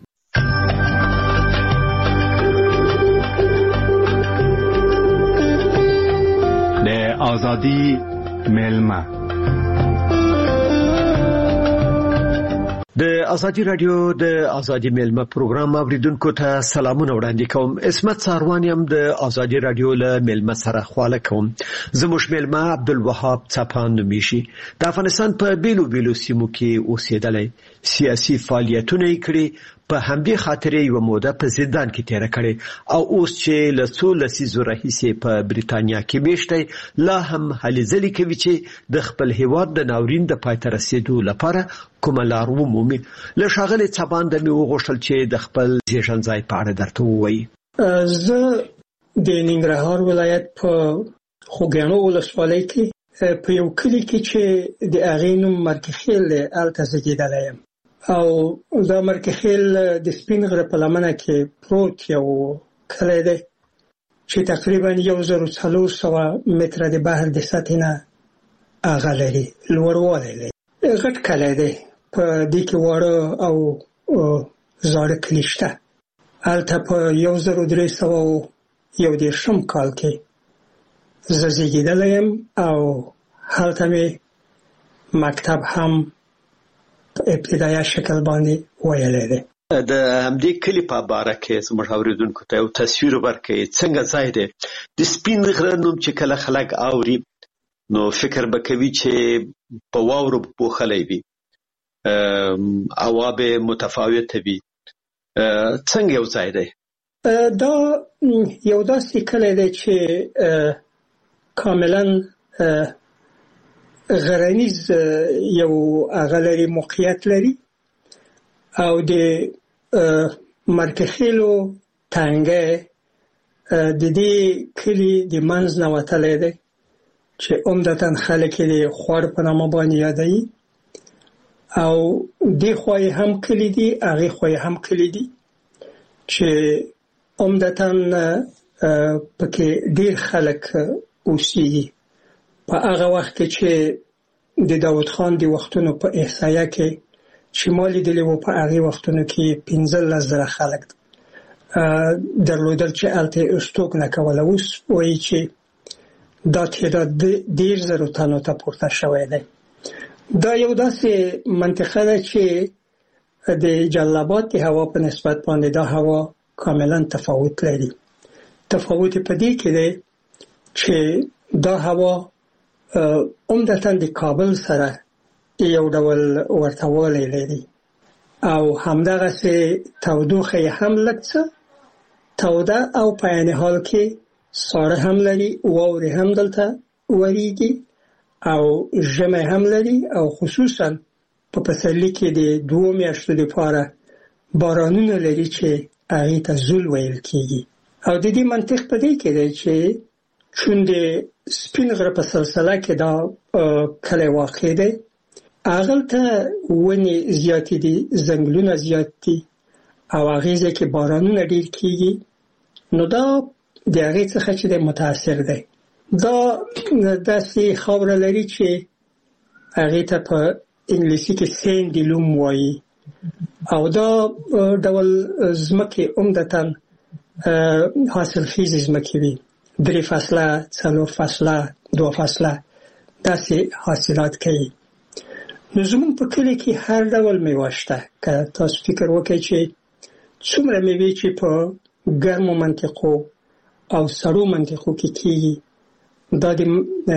د آزادی ملما د ازادي رادیو د ازادي ملما پروګرام اوریدونکو ته سلامونه وړاندې کوم. اسمت ساروانیم د ازادي رادیو له ملما سره خواله کوم. زموږ ملما عبدالوهاب څپان نومیشي د افغانستان په بیلو بیلو سیمو کې اوسېدلی، سیاسي فعالیتونه یې کړي، په همدې خاطر یو موده په زندان کې تیر کړي او اوس چې له څو لسیزو راهیسې په بریتانیا کې میشته لا هم هلې ځلې کوي چې د خپل هیواد د ناورین د پای ته رسیدو لپاره کومه لار ومومي. له ښاغلي څپان د مې وغوښتل چې د خپل زیږون ځای په اړه درته ووایي. زه د ننګرهار ولایت په خوږیاڼو ولسوالۍ کې په یو کلي کې چې د هغې نوم مرکخیل دی هلته زیږېدلی یم او دا مرکخیل د سپین غره په لمنه کې پروت یو کلی دی چې تقریبا یو زر و څلور سوه متره د بحر د سطحې نه هغه لري، لوړوالی لري. غټ کلی دی، په دې کې واړه او زاړه کلي شته. هلته په یو زر و درې سوه یو دېرشم کال کې زه زیږېدلی یم او هلته مې مکتب هم په ابتدایه شکل باندې ویلی دی. د همدې کلی په باره کې زموږ اوریدونکو ته یو تصویر ورکړئ، څنګه ځای دی؟ د سپین غره نوم چې کله خلک اوري نو فکر به کوي چې په واورو پوښلی وي، هوا به متفاوته وي. څنګه یو ځای دی؟ دا یو داسې کلی دی چې کاملا غرنیز یو هغه لري، موقعیت لري او د مرکخیلو تنګه د دې کلی د منځ نه وتلی دی چې عمدتاً خلک یې د خوار په نامه باندې یادوي، او دې خوا یې هم کلی دي، هغې خوا یې هم کلی دي چې عمدتاً پکې ډېر خلک اوسېږي. په هغه وخت کې چې د داود خان د وختونو په احصایه کې چې ما لیدلي وو، په هغې وختونو کې پنځلس زره خلک درلودل چې هلته یې استوګ نه کوله. اوس وایي چې دا تعداد دېرش زرو تنو ته پورته شوی دی. دا یو داسې منطقه ده چې د جلال آباد د هوا په نسبت باندې دا هوا کاملا تفاوت لري. تفاوت په دې کې دی چې دا هوا عمدتاً د کابل سره یو ډول ورته والی لري، او همدغسې تودوخه یې هم لږ څه توده او په عین حال کې ساړه هم لري، واورې هم دلته وریږي او ژمی هم لري، او خصوصاً په پسرلي کې د دوو میاشتو دپاره بارانونه لري چې هغې ته زول ویل کېږي. او د دې منطق په دې کې دی چې چون د سپین غره په سلسله کې دا کلی واقع دی، هغلته ونې زیاتې دي، ځنګلونه زیات دي، او هغې ځای کې بارانونه ډېر کېږي، نو دا د هغې څخه چې دی متاثر دی. دا داسې خاوره لري چې هغې ته په انګلیسي کې سینډي لوم وایي، او دا ډول ځمکې عمدتاً حاصلخیزې ځمکې وي، درې فصله، څلور فصله، دوه فصله داسې حاصلات کوي. نو زموږ په کلي کې هر ډول میوه شته. که تاسو فکر وکړئ چې څومره میوې چې په ګرمو منطقو او سړو منطقو کې کېږي، دا د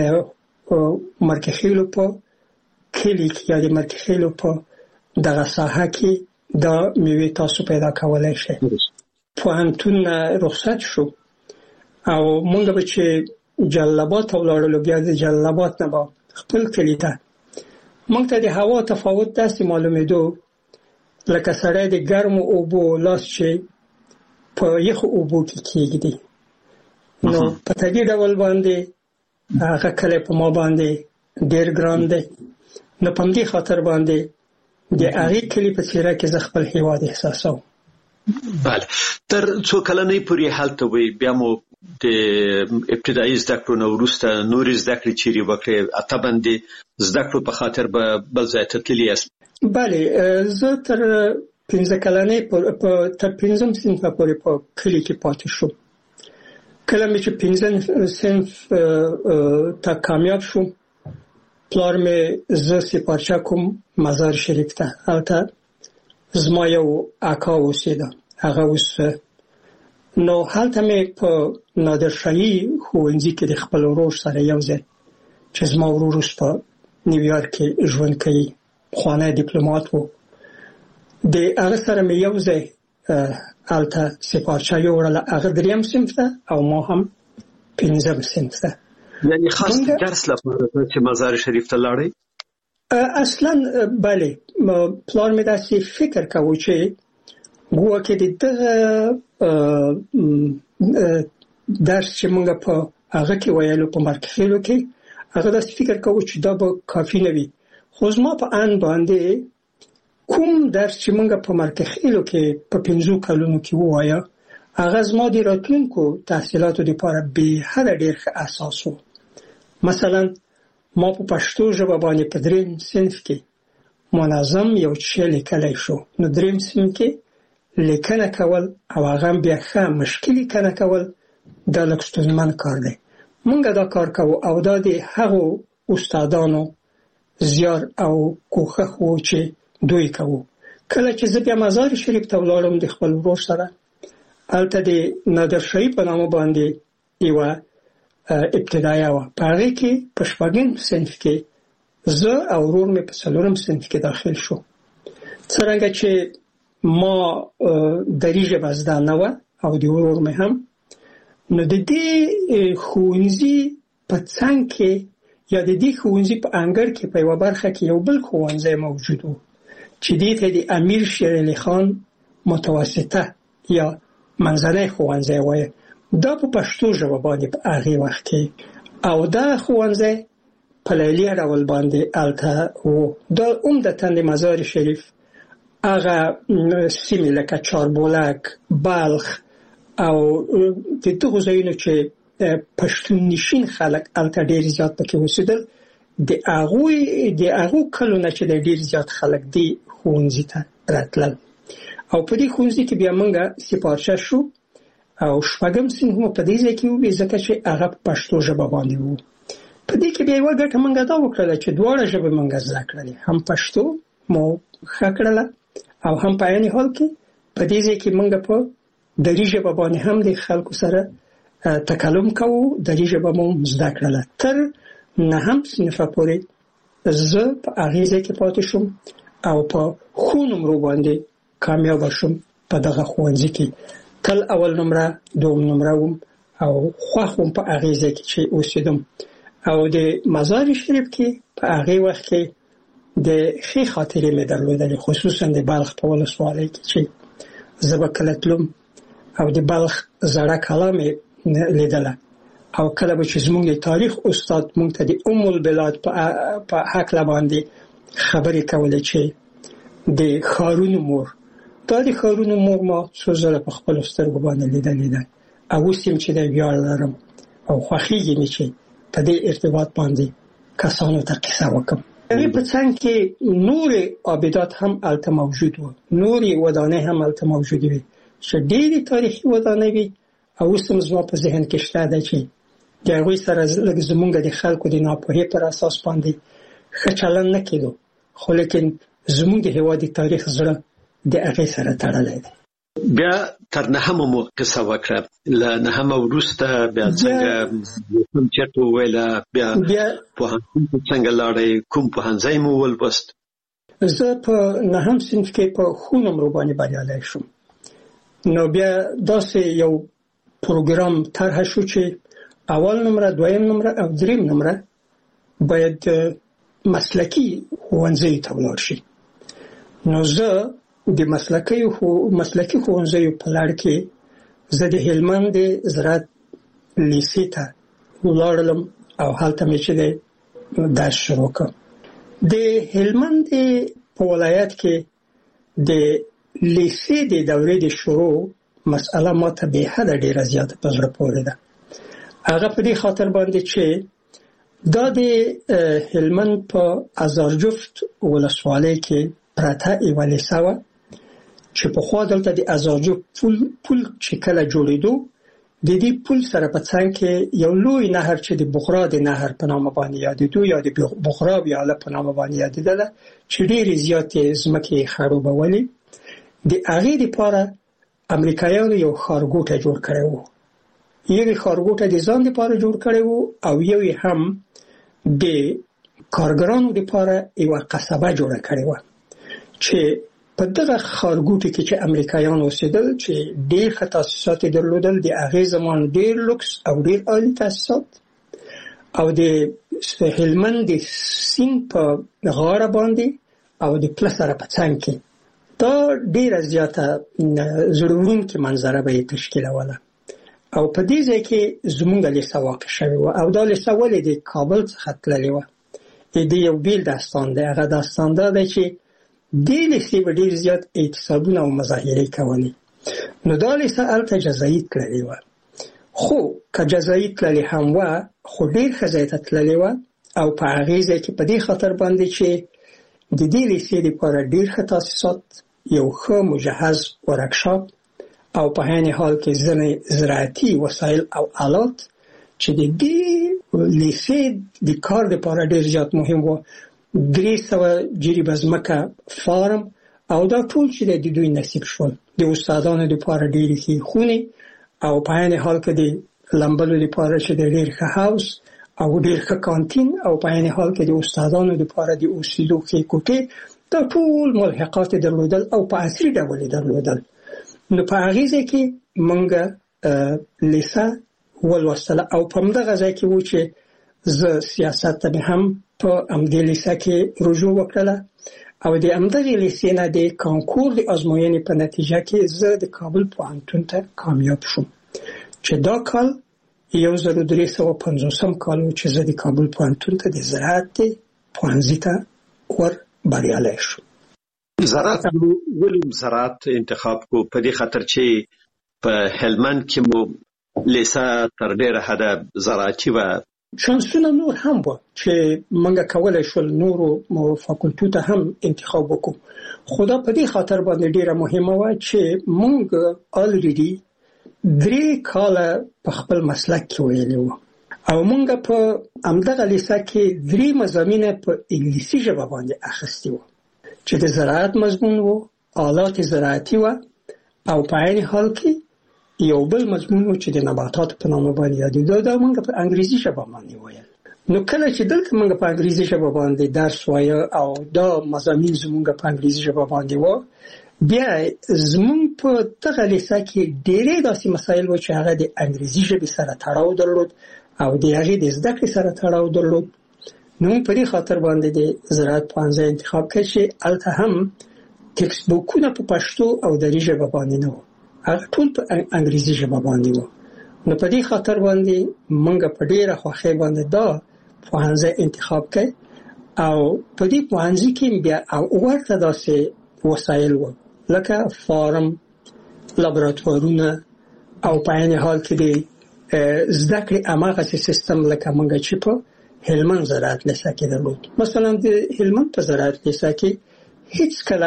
مرکخیلو په کلي کې یا د مرکخیلو په دغه ساحه کې دا میوې تاسو پیدا کولی شئ. پوهنتون رخصت شو او مونږ به چې جلال آباد ته ولاړلو، بیا د جلال آباد نه به خپل کلي ته، مونږ ته د هوا تفاوت داسې معلومېدو لکه سړی د ګرمو اوبو لاس چې په یخو اوبو کې کېږدي. نو په طبیعي ډول باندې هغه کلی په ما باندې ډېر ګران دی. نو په همدې خاطر باندې د هغې کلي په څېره کې زه خپل هېواد احساسوم. بله، تر څو کلنۍ پورې هلته وئ، بیا مو د ابتدایي زده کړو نه وروسته نورې زده کړې چیرې وکړې؟ طبعا د زده کړو په خاطر به بل ځای ته تللي یاست؟ بلې، زه تر پنځه کلنۍ تر پنځم صنفه پورې په کلي کې پاتې شوم. کله مې چې پنځم صنف ته کامیاب شوم، پلار مې زه سپارچه کوم مزار شریف ته. هلته زما یو اکا اوسېده، هغه اوس نو هلته مې په نادرشاهي ښوونځي کې د خپل ورور سره یو ځای، چې زما ورور اوس په نیویارک کې ژوند کوي، پخوانی ډیپلومات و، د هغه سره مې یو ځای هلته سپارچه یوړله، هغه دریم صنف ته او ما هم پنځم صنف ته. یعنې خاص درس لپاره چې مزار شریف ته لاړئ؟ اصلا بله، پلار مې داسې فکر کوو چې ګویا د دغه درس چې موږ په هغه کې ویلو په مرکخیلو کې، هغه داسې فکر کوو چې دا به کافي نه وي. خو زما په ان باندې کوم درس چې موږ په مرکخیلو کې په پنځو کلونو کې ووایه، هغه زما د راتلونکو تحصیلاتو لپاره بې حده ډېر ښه اساس و. مثلا ما په پښتو ژبه باندې په دریم صنف کې منظم یو څه لیکلی شو. نو دریم صنف کې لیکنه کول او هغه بیا ښه مشکل لیکنه کول دا لږ ستونزمن کار دی. موږ دا کار کوو او دا د هغو استادانو زیار او کوښښ و چې دوی کوو. کله چې زه بیا مزار شریف ته ولاړم د خپل ورور سره، هلته د نادرشاهي په نامه باندې یوه ابتدایه وه، په هغې کې په شپږم صنف کې زه او ورور مې په څلورم صنف کې داخل شو. څرنګه چې ما دري ژبه زده نه وه او د ورور مې هم، نو د دې ښوونځي په څنګ کې یا د دې ښوونځي په انګړ کې په یوه برخه کې یو بل ښوونځی موجود و چې دې ته د امیر شیر علي خان متوسطه یا منځنی ښوونځی وایي. دا په پښتو ژبه باندې په هغې وخت کې، او دا ښوونځی په لیلیه ډول باندې هلته و. دا عمدتاً د مزار شریف هغه سیمې لکه چاربولک، بلخ او د دغو ځایونو چې پښتون نشین خلک هلته ډېر زیات پکې اوسېدل، د هغوی د هغو کلو نه چې د ډېر زیات خلک دې ښوونځي ته راتلل. او په دې ښوونځي کې بیا موږ سپارچه شو او شپږم صنف مو په دې ځای کې ووي، ځکه چې هغه په پښتو ژبه باندې و. په دې کې بیا یوه ګټه موږ دا وکړله چې دواړه ژبې موږ زده کړلې، هم پښتو مو ښه کړله او هم په عین حال کې په دې ځای کې موږ په دري ژبه باندې هم د خلکو سره تکلم کوو، دري ژبه مو زده کړله. تر نهم صنفه پورې زه په هغې ځای کې پاتې شوم او په ښو نمرو باندې کامیابه شوم په دغه ښوونځي کې. تل اول نمره، دوم نمره وم او خوښ وم په هغې ځای کې چې اوسېدم. او د مزار شریف کې په هغې وخت کې د ښې خاطرې مې درلودلې، خصوصا د بلخ په ولسوالۍ کې چې زه به کله تلم او د بلخ زړه کلا مې لیدله، او کله به چې زموږ د تاریخ استاد موږ ته د ام البلاد په هکله باندې خبرې کولې چې د ښارونو مور، دا د ښارونو مور ما څو ځله په خپلو سترګو باندې لیدلې ده، او اوس یم چې د ویاړ لرم او خوښېږي مې چې په دې ارتباط باندې کسانو ته قصه وکړم. هغې په څنګ کې نورې آبدات هم هلته موجود وو، نورې ودانۍ هم هلته موجودې وې چې ډېرې تاریخي ودانۍ وې، او اوس هم زما په ذهن کې شته ده چې د هغوی سره لږ زموږ د خلکو د ناپوهۍ پر اساس باندې ښه چلند نه کېدو، خو لیکن زموږ د هېواد د تاریخ زړه د هغې سره تړلی دی. بیا تر نهمه مو قصه وکړه، له نهمه وروسته بیا څنګه کوم چېرته وویله، بیا پوهنتون ته څنګه لاړئ، کوم پوهنځی مو ولوست؟ زه په نهم صنف کې په ښو نمرو باندې بریالی شوم. نو بیا داسې یو پروګرام طرح شو چې اول نمره، دویم نمره او دریم نمره باید مسلکي ښوونځیو ته ولاړ شي. نو زه د مسلکي مسلکي ښوونځیو په لړ کې زه د هلمند د زراعت لیسې ته ولاړلم او هلته مې چې دی درس شروع کړ. د هلمند په ولایت کې د لیسې د دورې د شروع مسأله ماته بې حده ډېره زیاته په زړه پورې ده. هغه په دې خاطر باندې چې دا د هلمند په ازارجفت ولسوالۍ کې پرته یوه لیسه وه چې پخوا دلته د ازارجفت پل پل چې کله جوړېدو، د دې پل سره په څنګ کې یو لوی نهر چې د بغرا د نهر په نامه باندې یادېدو یا د بغرا ویاله په نامه باندې یادېدله، چې ډېرې زیاتې ځمکې یې خړوبولې. د هغې دپاره امریکایانو یو ښارګوټی جوړ کړی و. یو یې ښارګوټی د ځان دپاره جوړ کړی و او یو یې هم د کارګرانو دپاره یوه قصبه جوړه کړې وه چې په دغه ښارګوټي کې چې امریکایان اوسېدل، چې ډېر ښه تاسیسات یې درلودل، د هغې زمان ډېر لوکس او ډېر عالي تاسیسات، او د هلمند د سیند په غاړه باندې او د پله سره په څنګ کې دا ډېره زیاته زړه وړونکې منظره به یې تشکیلوله. او په دې ځای کې زموږ لیسه واقع شوې وه، او دا لیسه ولې د کابل څخه تللې وه. د یو بیل داستان دی. هغه داستان دا دی چې دې لیسې به ډېر زیات اعتصابونه او مظاهرې کولې. نو دا لیسه هلته جزایي تللې وه، خو که جزایي تللې هم وه، خو ډېر ښه ځای ته تللې وه. او په هغې ځای کې په دې خاطر باندې چې د دې لیسې دپاره ډېر ښه تاسیسات، یو ښه مجهز ورکشاپ، او په عین حال کې ځینې زراعتي وسایل او آلات چې د دې لیسې د کار دپاره ډېر زیات مهم و. درې سوه جریبه ځمکه فارم او دا ټول چې د دوی نصیب شول د استادانو لپاره ډېرې ښې خونې او په عین حال کې د لمبلو لپاره چې د ډېر ښه هاوس او ډېر ښه کانتین او په عین حال کې د استادانو لپاره د اوسېدو ښې کوټې دا ټول ملحقات درلودل او په عصري ډول درلودل. نو په هغې ځای کې موږ لیسه ولوستله او په همدغه ځای کې و چې زه سیاست ته مې هم په همدې لیسه کې رجوع وکړله او د همدغې لیسې نه د کانکور د ازموینې په نتیجه کې زه د کابل پوهنتون ته کامیاب شوم چې دا کال یو زر و درې سوه پنځوسم کال و چې زه د کابل پوهنتون ته د زراعت پوهنځي ته ور بریالی شوم. زراعت ولې زراعت انتخاب کو؟ په دې خاطر چې په هلمند کې مو لیسه تر ډېره حده زراعتي وه. شانسونه نور هم وه چې موږ کولی شول نورو فاکولټو ته هم انتخاب وکړو، خو دا په دې خاطر باندې ډېره مهمه وه چې موږ الریډي درې کاله په خپل مسلک کې ویلي وو او موږ په همدغه لیسه کې درې مضامین په انګلیسي ژبه باندې اخیستي وو چې د زراعت مضمون وو، آلات زراعتي وه او په عین حال کې یو بل مضمون و چې د نباتاتو په نامه باندې یادېده، دا موږ په انګریزي ژبه باندې ویل. نو کله چې دلته موږ په انګریزي ژبه باندې درس وایه او دا مضامین زموږ په انګریزي ژبه باندې و، بیا زموږ په دغه لیسه کې ډېرې داسې مسایل و چې هغه د انګریزي ژبې سره تړاو درلود او د هغې د زده کړې سره تړاو درلود. نو موږ په دې خاطر باندې د زراعت پوهنځی انتخاب کړ چې هلته هم ټکسټ بوکونه په پښتو او دري ژبه باندې نه وو، هغه ټول په انګریزي ژبه باندې وو. نو په دې خاطر باندې موږ په ډېره خوښۍ باندې دا پوهنځی انتخاب کړ او په دې پوهنځي کې بیا ورته داسې وسایل وو لکه فارم، لابراتوارونه او په عین حال کې د زده کړې هماغسې سیستم لکه موږ چې په هلمند زراعت لیسه کې درلود. مثلا د هلمند په زراعت لیسه کې هیڅ کله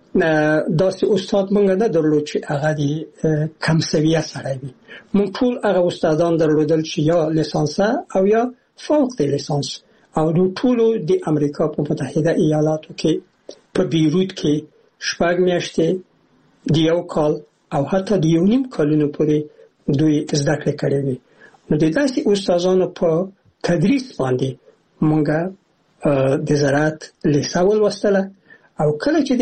داسې استاد موږ نه درلود چې هغه د کم سویه سړی وي. موږ ټول هغه استادان درلودل چې یا لیسانسه او یا فوق د لیسانس او نو ټولو د امریکا په متحده ایالاتو کې په بیروت کې شپږ میاشتې د یو کال او حتی د یو نیم کالونو پورې دوی زده کړې کړې وي. نو د داسې استادانو په تدریس باندې موږ د زراعت لیسه ولوستله او کله چې د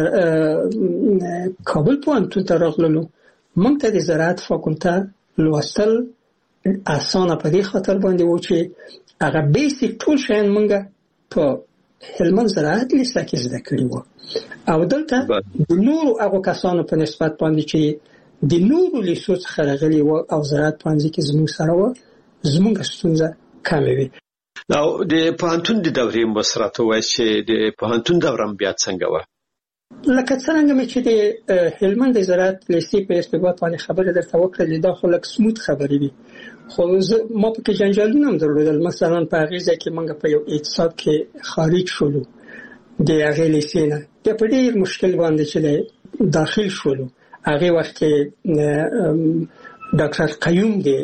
کابل پوهنتون ته راغللو موږ ته د زراعت فاکولته لوستل اسانه په دې خاطر باندې و چې هغه بیسیک ټول شیان موږ په هلمند زراعت لیسه کې زده کړي وو او دلته د نورو هغو کسانو په نسبت باندې چې د نورو لیسو څخه راغلي وو او زراعت پوهنځي کې زموږ سره وو زموږ ستونزه کمه وي. او د پوهنتون د دورې مسرات وایي چې د پوهنتون دوره بیا څنګه وه؟ لکه څنګه مې چې د هلمند د زراعت لیسې په ارتباط باندې خبره درته وکړلې دا خو لږ سموت خبرې وي، خو ما پکې جنجالونه هم درلودل. مثلا په هغې ځای کې موږ په یو اعتصاب کې خارج شولو د هغې لیسې نه، بیا په ډېر مشکل باندې چې داخل شولو. هغې وخت کې ډاکټر قیوم د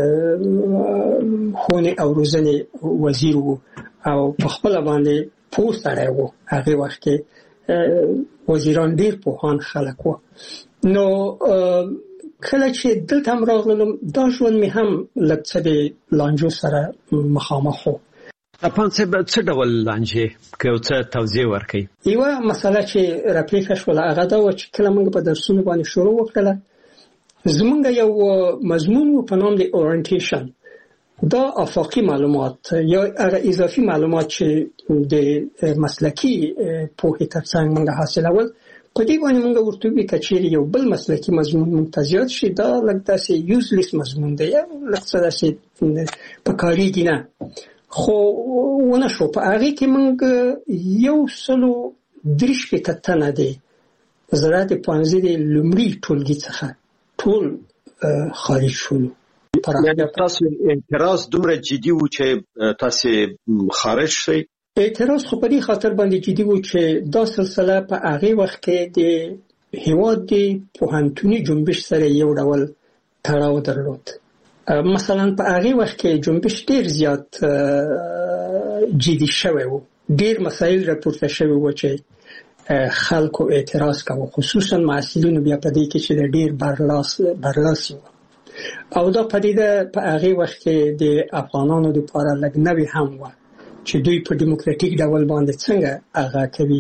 ښوونې او روزنې وزیر و او په خپله باندې پوه سړی و. هغې وخت کې وزیران ډېر پوهان خلک و. نو کله چې دلته هم راغلم دا ژوند مې هم لږ څه د لانجو سره مخامخ و. طپان صاحب څه ډول لانجې که یو څه توضیح ورکړئ؟ یوه مسله چې راپېښه شوله هغه دا وه چې کله موږ په درسونو باندې شروع وکړله زمونږ یو مضمون و په نام د اورینټیشن. دا افاقي معلومات یا هغه اضافي معلومات چې د مسلکي پوهې ترڅنګ موږ حاصلول په دې باندې موږ ورته وی کچېرې یو بل مسلکي مضمون موږ ته زیات شي دا لږ داسې یوزلیس مضمون دی یا لږ څه داسې په کارېږي نه. خو ونه شو په هغې کې موږ یو سلو درې شپېته تنه دی زراعت پوهنځي د لومړي ټولګي څخه ټول خارج شولو. یعنې تاسو اعتراض دومره جدي و چې تاسو خارج شئ؟ اعتراض خو په دې خاطر باندې جدي و چې دا سلسله په هغې وخت کې د هېواد د پوهنتوني جنبش سره یو ډول تړاو درلود. مثلا په هغې وخت کې جنبش ډېر زیات جدي شوی و، ډېر مسایل راپورته شوي و چې خلکو اعتراض کوي، خصوصا محصلینو بیا په دې کې چې د ډیر برلاس برلاسی و. او دا پدیده په هغه وخت کې د افغانانو لپاره لږ نوې هم و چې دوی په دیموکراتیک ډول باندې څنګه هغه کوي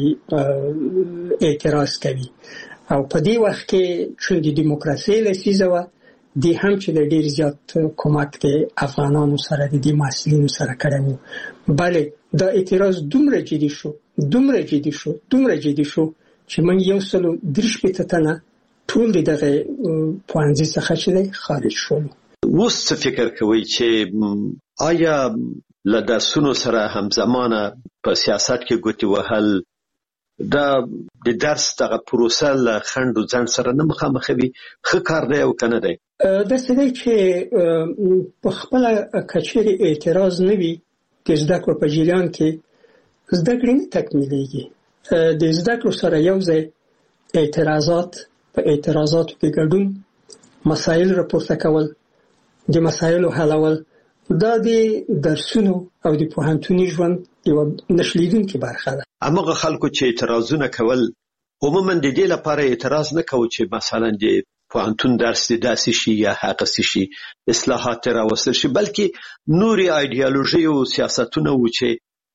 اعتراض کوي. او په دې وخت کې چې د دیموکراسي لسیزه و دی هم چې د ډیر زیات کومک د افغانانو سره د دې محصلینو سره کړی و. بله دا اعتراض دومره جدي شو دومره جدي شو دومره جدي شو چې موږ یو سلو درش پته تنه ټول دغه پوانځي څخه چې خارج شول. اوس څه فکر کوي چې آیا له درسونو سره همزمانه په سیاست کې ګوتې وهل دا د درس دغه پروسه له خنډ او ځنډ سره نه مخامخ وي؟ ښه کار دی او کنه دی؟ د څه دی چې په خپل کچېري اعتراض نه وي د زده کړو په جریان کې زده کړې نه تکمیلېږي. د زده کړو سره یو ځای اعتراضات په اعتراضاتو کې ګډون، مسایل راپورته کول، د مسایلو حلول، دا د درسونو او د پوهنتوني ژوند یو نشلیدونکې برخه ده. هماغه خلکو چې اعتراضونه کول عموما د دې لپاره اعتراض نه کوي چې مثلا د پوهنتون درس د داسې شي یا حق شي اصلاحات راوستل شي، بلکې نوري ایدئولوژي او سیاستونه و چې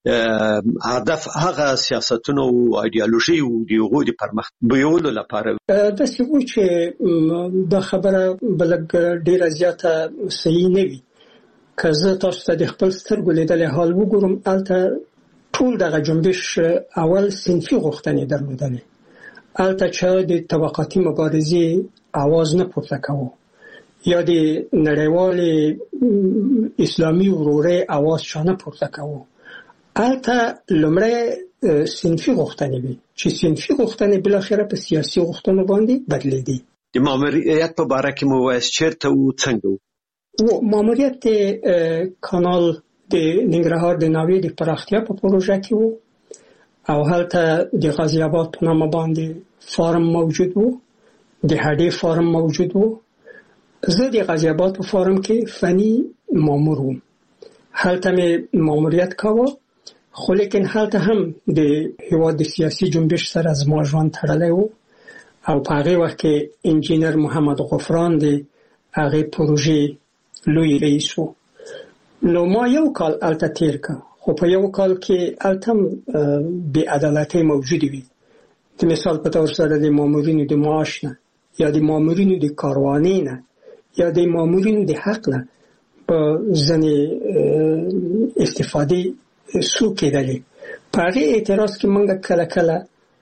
هدف هغه سیاستونه او ایدئولوژي او د غوډ پرمختګ بیولو لپاره د څه و چې د خبره بلګ ډیره زیاته صحیح نه وي. که زه تاسو ته د خپل سترګو لیدل حال وګورم، البته ټول دغه جنبش اول صنفي غوښتنې درلودلې، البته چې د طبقاتي مبارزې आवाज نه پورته کوو یا د نړیوالې اسلامي ورورۍ आवाज شانه پورته کوو. البته لمړی صنفي غوښتنې وي چې صنفي غوښتنې بل اخره په سیاسي غوښتنو باندې بدلېدي. د ماموریت په اړه کې مو وایي چیرته او څنګه و؟ و ماموریت د کانال د ننګرهار د ناوې د پراختیا په پروژه کې وو او هلته د غازی آباد په نامه باندې فارم موجود وو، د هډې فارم موجود وو. زه د غازی آباد په فارم کې فني مامور وم، هلته مې ماموریت کاوه، خو لیکن هلته هم د هیواد د سیاسي جنبش سره زما ژوند تړلی وو او په هغې وخت کې انجینر محمد غفران د هغې پروژې لوی رئیس وو. نو ما یو کال الته تیر که، خو په یو کال کې الته بې عدالتۍ موجودې وي. د مثال په طور سره د مامورینو د معاش نه یا د مامورینو د کاروانۍ نه یا د مامورینو د حق نه په ځینې استفادې سو کېدلې. په هغې اعتراض کې موږ کله کله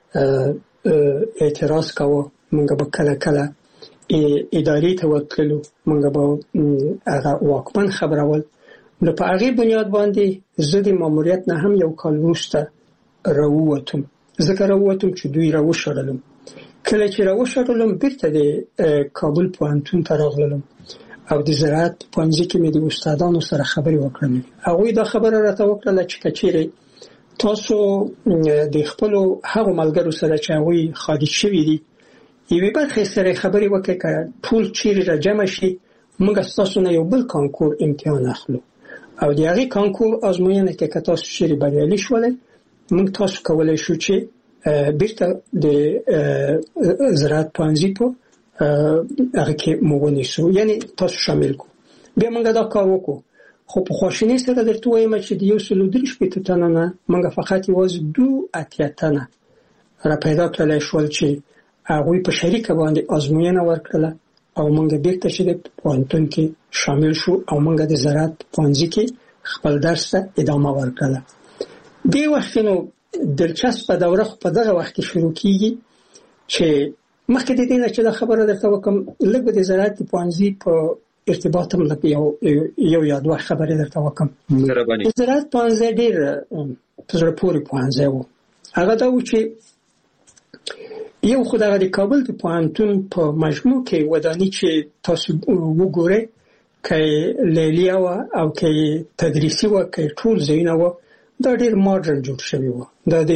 اعتراض کوو، موږ به کله کله ادارې ته ورتللو، موږ به هغه واکمن خبرول. نو په هغې بنیاد باندې زه د ماموریت نه هم یو کال وروسته راووتم. ځکه راووتم چې دوی راوشړلم. کله چې راوشړلم بیرته د کابل پوهنتون ته راغلم او د زراعت پوهنځي کې مې د استادانو سره خبرې وکړلې. هغوی دا خبره راته وکړله چې که چیرې تاسو د خپلو هغو ملګرو سره چې هغوی خارج شوي دي یوې برخې سره خبرې وکړئ، که ټول چیرې را جمع شي موږ ستاسو نه یو بل کانکور امتحان اخلو او د هغې کانکور ازموینه کې که تاسو چیرې بریالي شولئ موږ تاسو کولی شو چې بیرته د زراعت پوهنځي په هغه کې مو ونیسو، یعنی تاسو شامل کو. بیا موږ دا کار وکړو، خو په خواشینۍ سره درته وایم چې د یو سلو درې شپېته تنه نه موږ فقط یوازې دو اتیا تنه را پیدا کړلی شول چې هغوی په شریکه باندې ازموینه ورکړله او موږ بیرته چې د پوهنتون کې شامل شو او موږ د زراعت پوهنځي کې خپل درس ته ادامه ورکړله. دې وخت نو دلچسپه دوره خو په دغه وخت کې شروع کیږي چې مخکې د دې نه چې دا خبره درته وکړم لږ به د زراعت پوهنځي په ارتباط هم لږ یو یو یا دوه خبرې درته وکړم. د زراعت پوهنځی ډېر په زړه پورې پوهنځی و. هغه دا و چې یو خو دغه د کابل د پوهنتون په مجموع کې وداني چې تاسو وګورئ، که لیلیه وه او که تدریسي وه که ټول ځایونه وه دا ډېر ماډرن جوړ شوي وو. دا د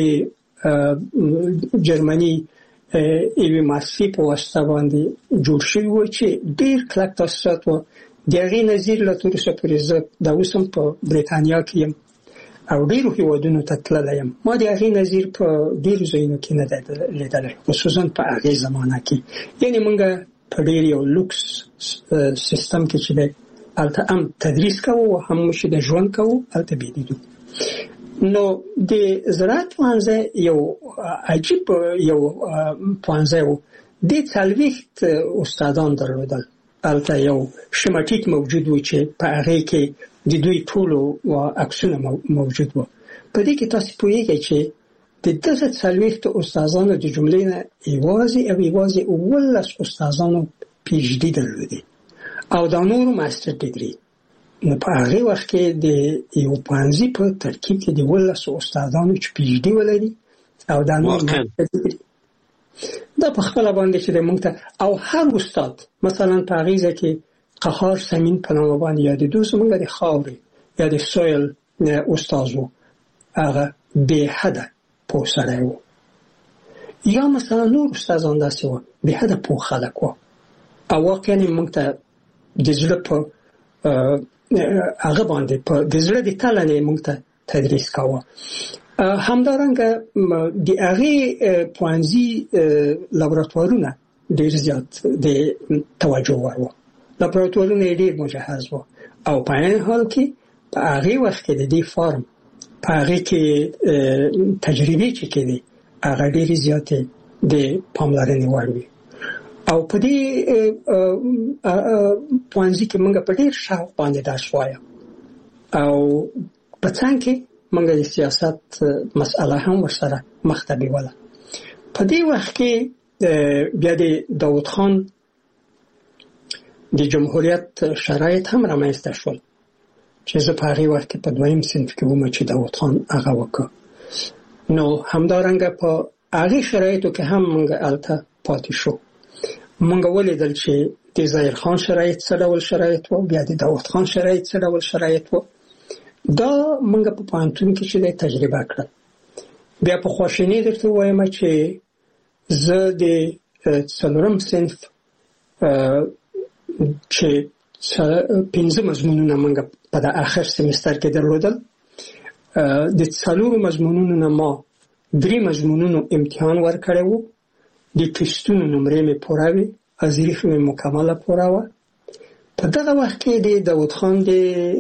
جرمني یوې مؤسسې په واسطه باندې جوړ شوي وو چې ډېر کلک تاسیسات وو. د هغې نظیر لا تر اوسه پورې زه دا اوس هم په بریتانیا کې یم او ډیرو هیوادونو ته تللی یم. ما د هغې نظیر په ډیرو ځایونو کې نه دی لیدلی، خصوصا په هغې زمانه کې. یعنې موږ په ډیر یو لوکس سیستم کې چې دی هلته هم تدریس کوو او هم چې د ژوند کوو هلته بیدیدو. نو د زراعت پوهنځی یو عجیب یو پوهنځی و. دې څلوېښت استادان درلودل. هلته یو شمټیک موجود و چې په هغې کې د دوی ټولو عکسونه موجود و. په دې کې تاسو پوهیږئ چې د دغه څلوېښتو استادانو د جملې نه یوازې او یوازې اوولس استادانو پی ایچ ډي درلودې او دا نورو ماستر ډیګري. نو په هغې وخت کې د یو پوهنځي په ترکیب کې د اوولسو استادانو چې پی ایچ ډي ولري او دا نور ماستر ډیګري، دا په خپله باندې چې د موږ ته او هر استاد مثلا په هغې ځای کې قهار سمین په نامه باندې یادېدو، زموږ د خاورې یا د سویل استاد و، هغه بې حده پوه سړی و. یا مثلا نور استادان داسې وو بې حده پوه خلک وو او واقعا موږ ته د زړه په هغه باندې په د زړه د تله نه موږ ته تدریس کاوه. همدارنګه د هغې پوهنځي لابراتوارونه ډېر زیات د توجه وړ وو. لابراتوارونه یې ډېر مجهز وو او په عین حال کې په هغې وخت کې د دې فارم په هغې کې تجربې چې کېدې هغه ډېرې زیاتې د پاملرنې وړ وي. او په دې پوهنځي کې موږ په ډېر شوق باندې درس وایو او په څنګ کې موږ د سیاست مسأله هم ورسره مخ ته بیوله. په دې وخت کې بیا د داود خان د جمهوریت شرایط هم رامنځته شول چې زه په هغې وخت کې په دویم صنف کې وم چې داود خان هغه وکړ. نو همدارنګه په هغې شرایطو کې هم موږ هلته پاتې شو. موږ ولیدل چې د ظاهر خان شرایط څه ډول شرایط وو، بیا د داود خان شرایط څه ډول شرایط وو. دا موږ په پوهنتون کې چې تجربه کړل. بیا په خواشیني درته وایم چې زه د څلورم صنف چې پنځه مضمونونه موږ په د آخر سمستر کې درلودل، د څلورو مضمونونو نه ما درې مضمونونو امتحان ورکړی و، د ټسټونو نمرې مې پوره وې، ازریخ مې مکمله پوره وه. په دغه وخت کې د داود خان د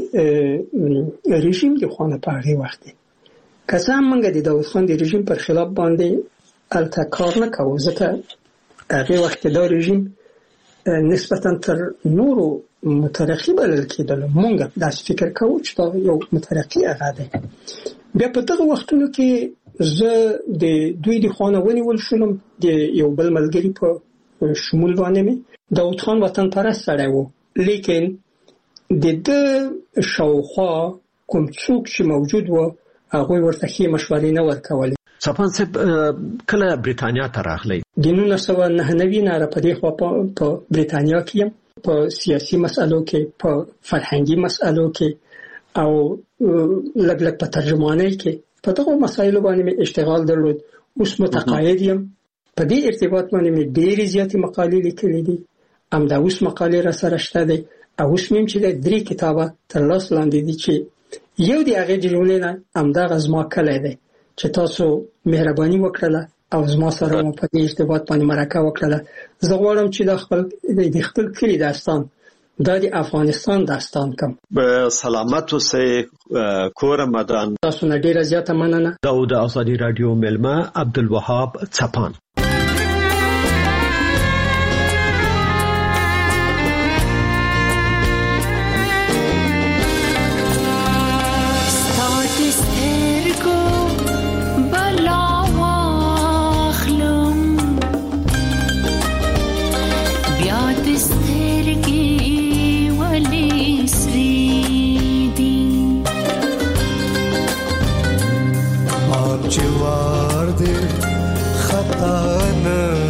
رژیم د خوا نه په هغې وخت کې که څه هم موږ د داود خان د رژیم پر خلاف باندې هلته کار نه کوو، ځکه هغې وخت کې دا رژیم نسبتا تر نورو مترقي بلل کېدلو. موږ داسې فکر کوو چې دا یو مترقي هغه دی. بیا په دغه وختونو کې زه د دوی د خوا نه ونیول شولم، د یو بل ملګري په شمول باندې مې. داود خان وطن پرست سړی و، لیکن د ده شاوخوا کوم څوک چې موجود و هغوی ورته ښې مشورې نه ورکولې. څپان صاحب کله بریتانیا ته راغلی؟ د نولس سوه نهه نوي نه را په دې خوا په بریتانیا کې یم، په سیاسي مسألو کې، په فرهنګي مسألو کې او لږ لږ په ترجمانۍ کې په دغو مسایلو باندې مې اشتغال درلود. اوس متقاعد یم. په دې ارتباط باندې مې ډېرې زیاتې مقالې لیکلې دي. همدا اوس مقالې را سره شته دی او اوس مې چې درې کتابه تر لاس لاندې دي چې یو د هغې د جملې نه همدغه زما کلی دی چې تاسو مهرباني وکړله او زما سره مو په دې ارتباط باندې مرکه وکړله. زه غواړم چې دا خپل د خپل کلي داستان دا د افغانستان داستان کم. به سلامت اوسئ کور مدان. تاسو نه ډیره زیاته مننه. دا د آزادي رادیو ملما عبدالوهاب څپان. جوار دې خطا نه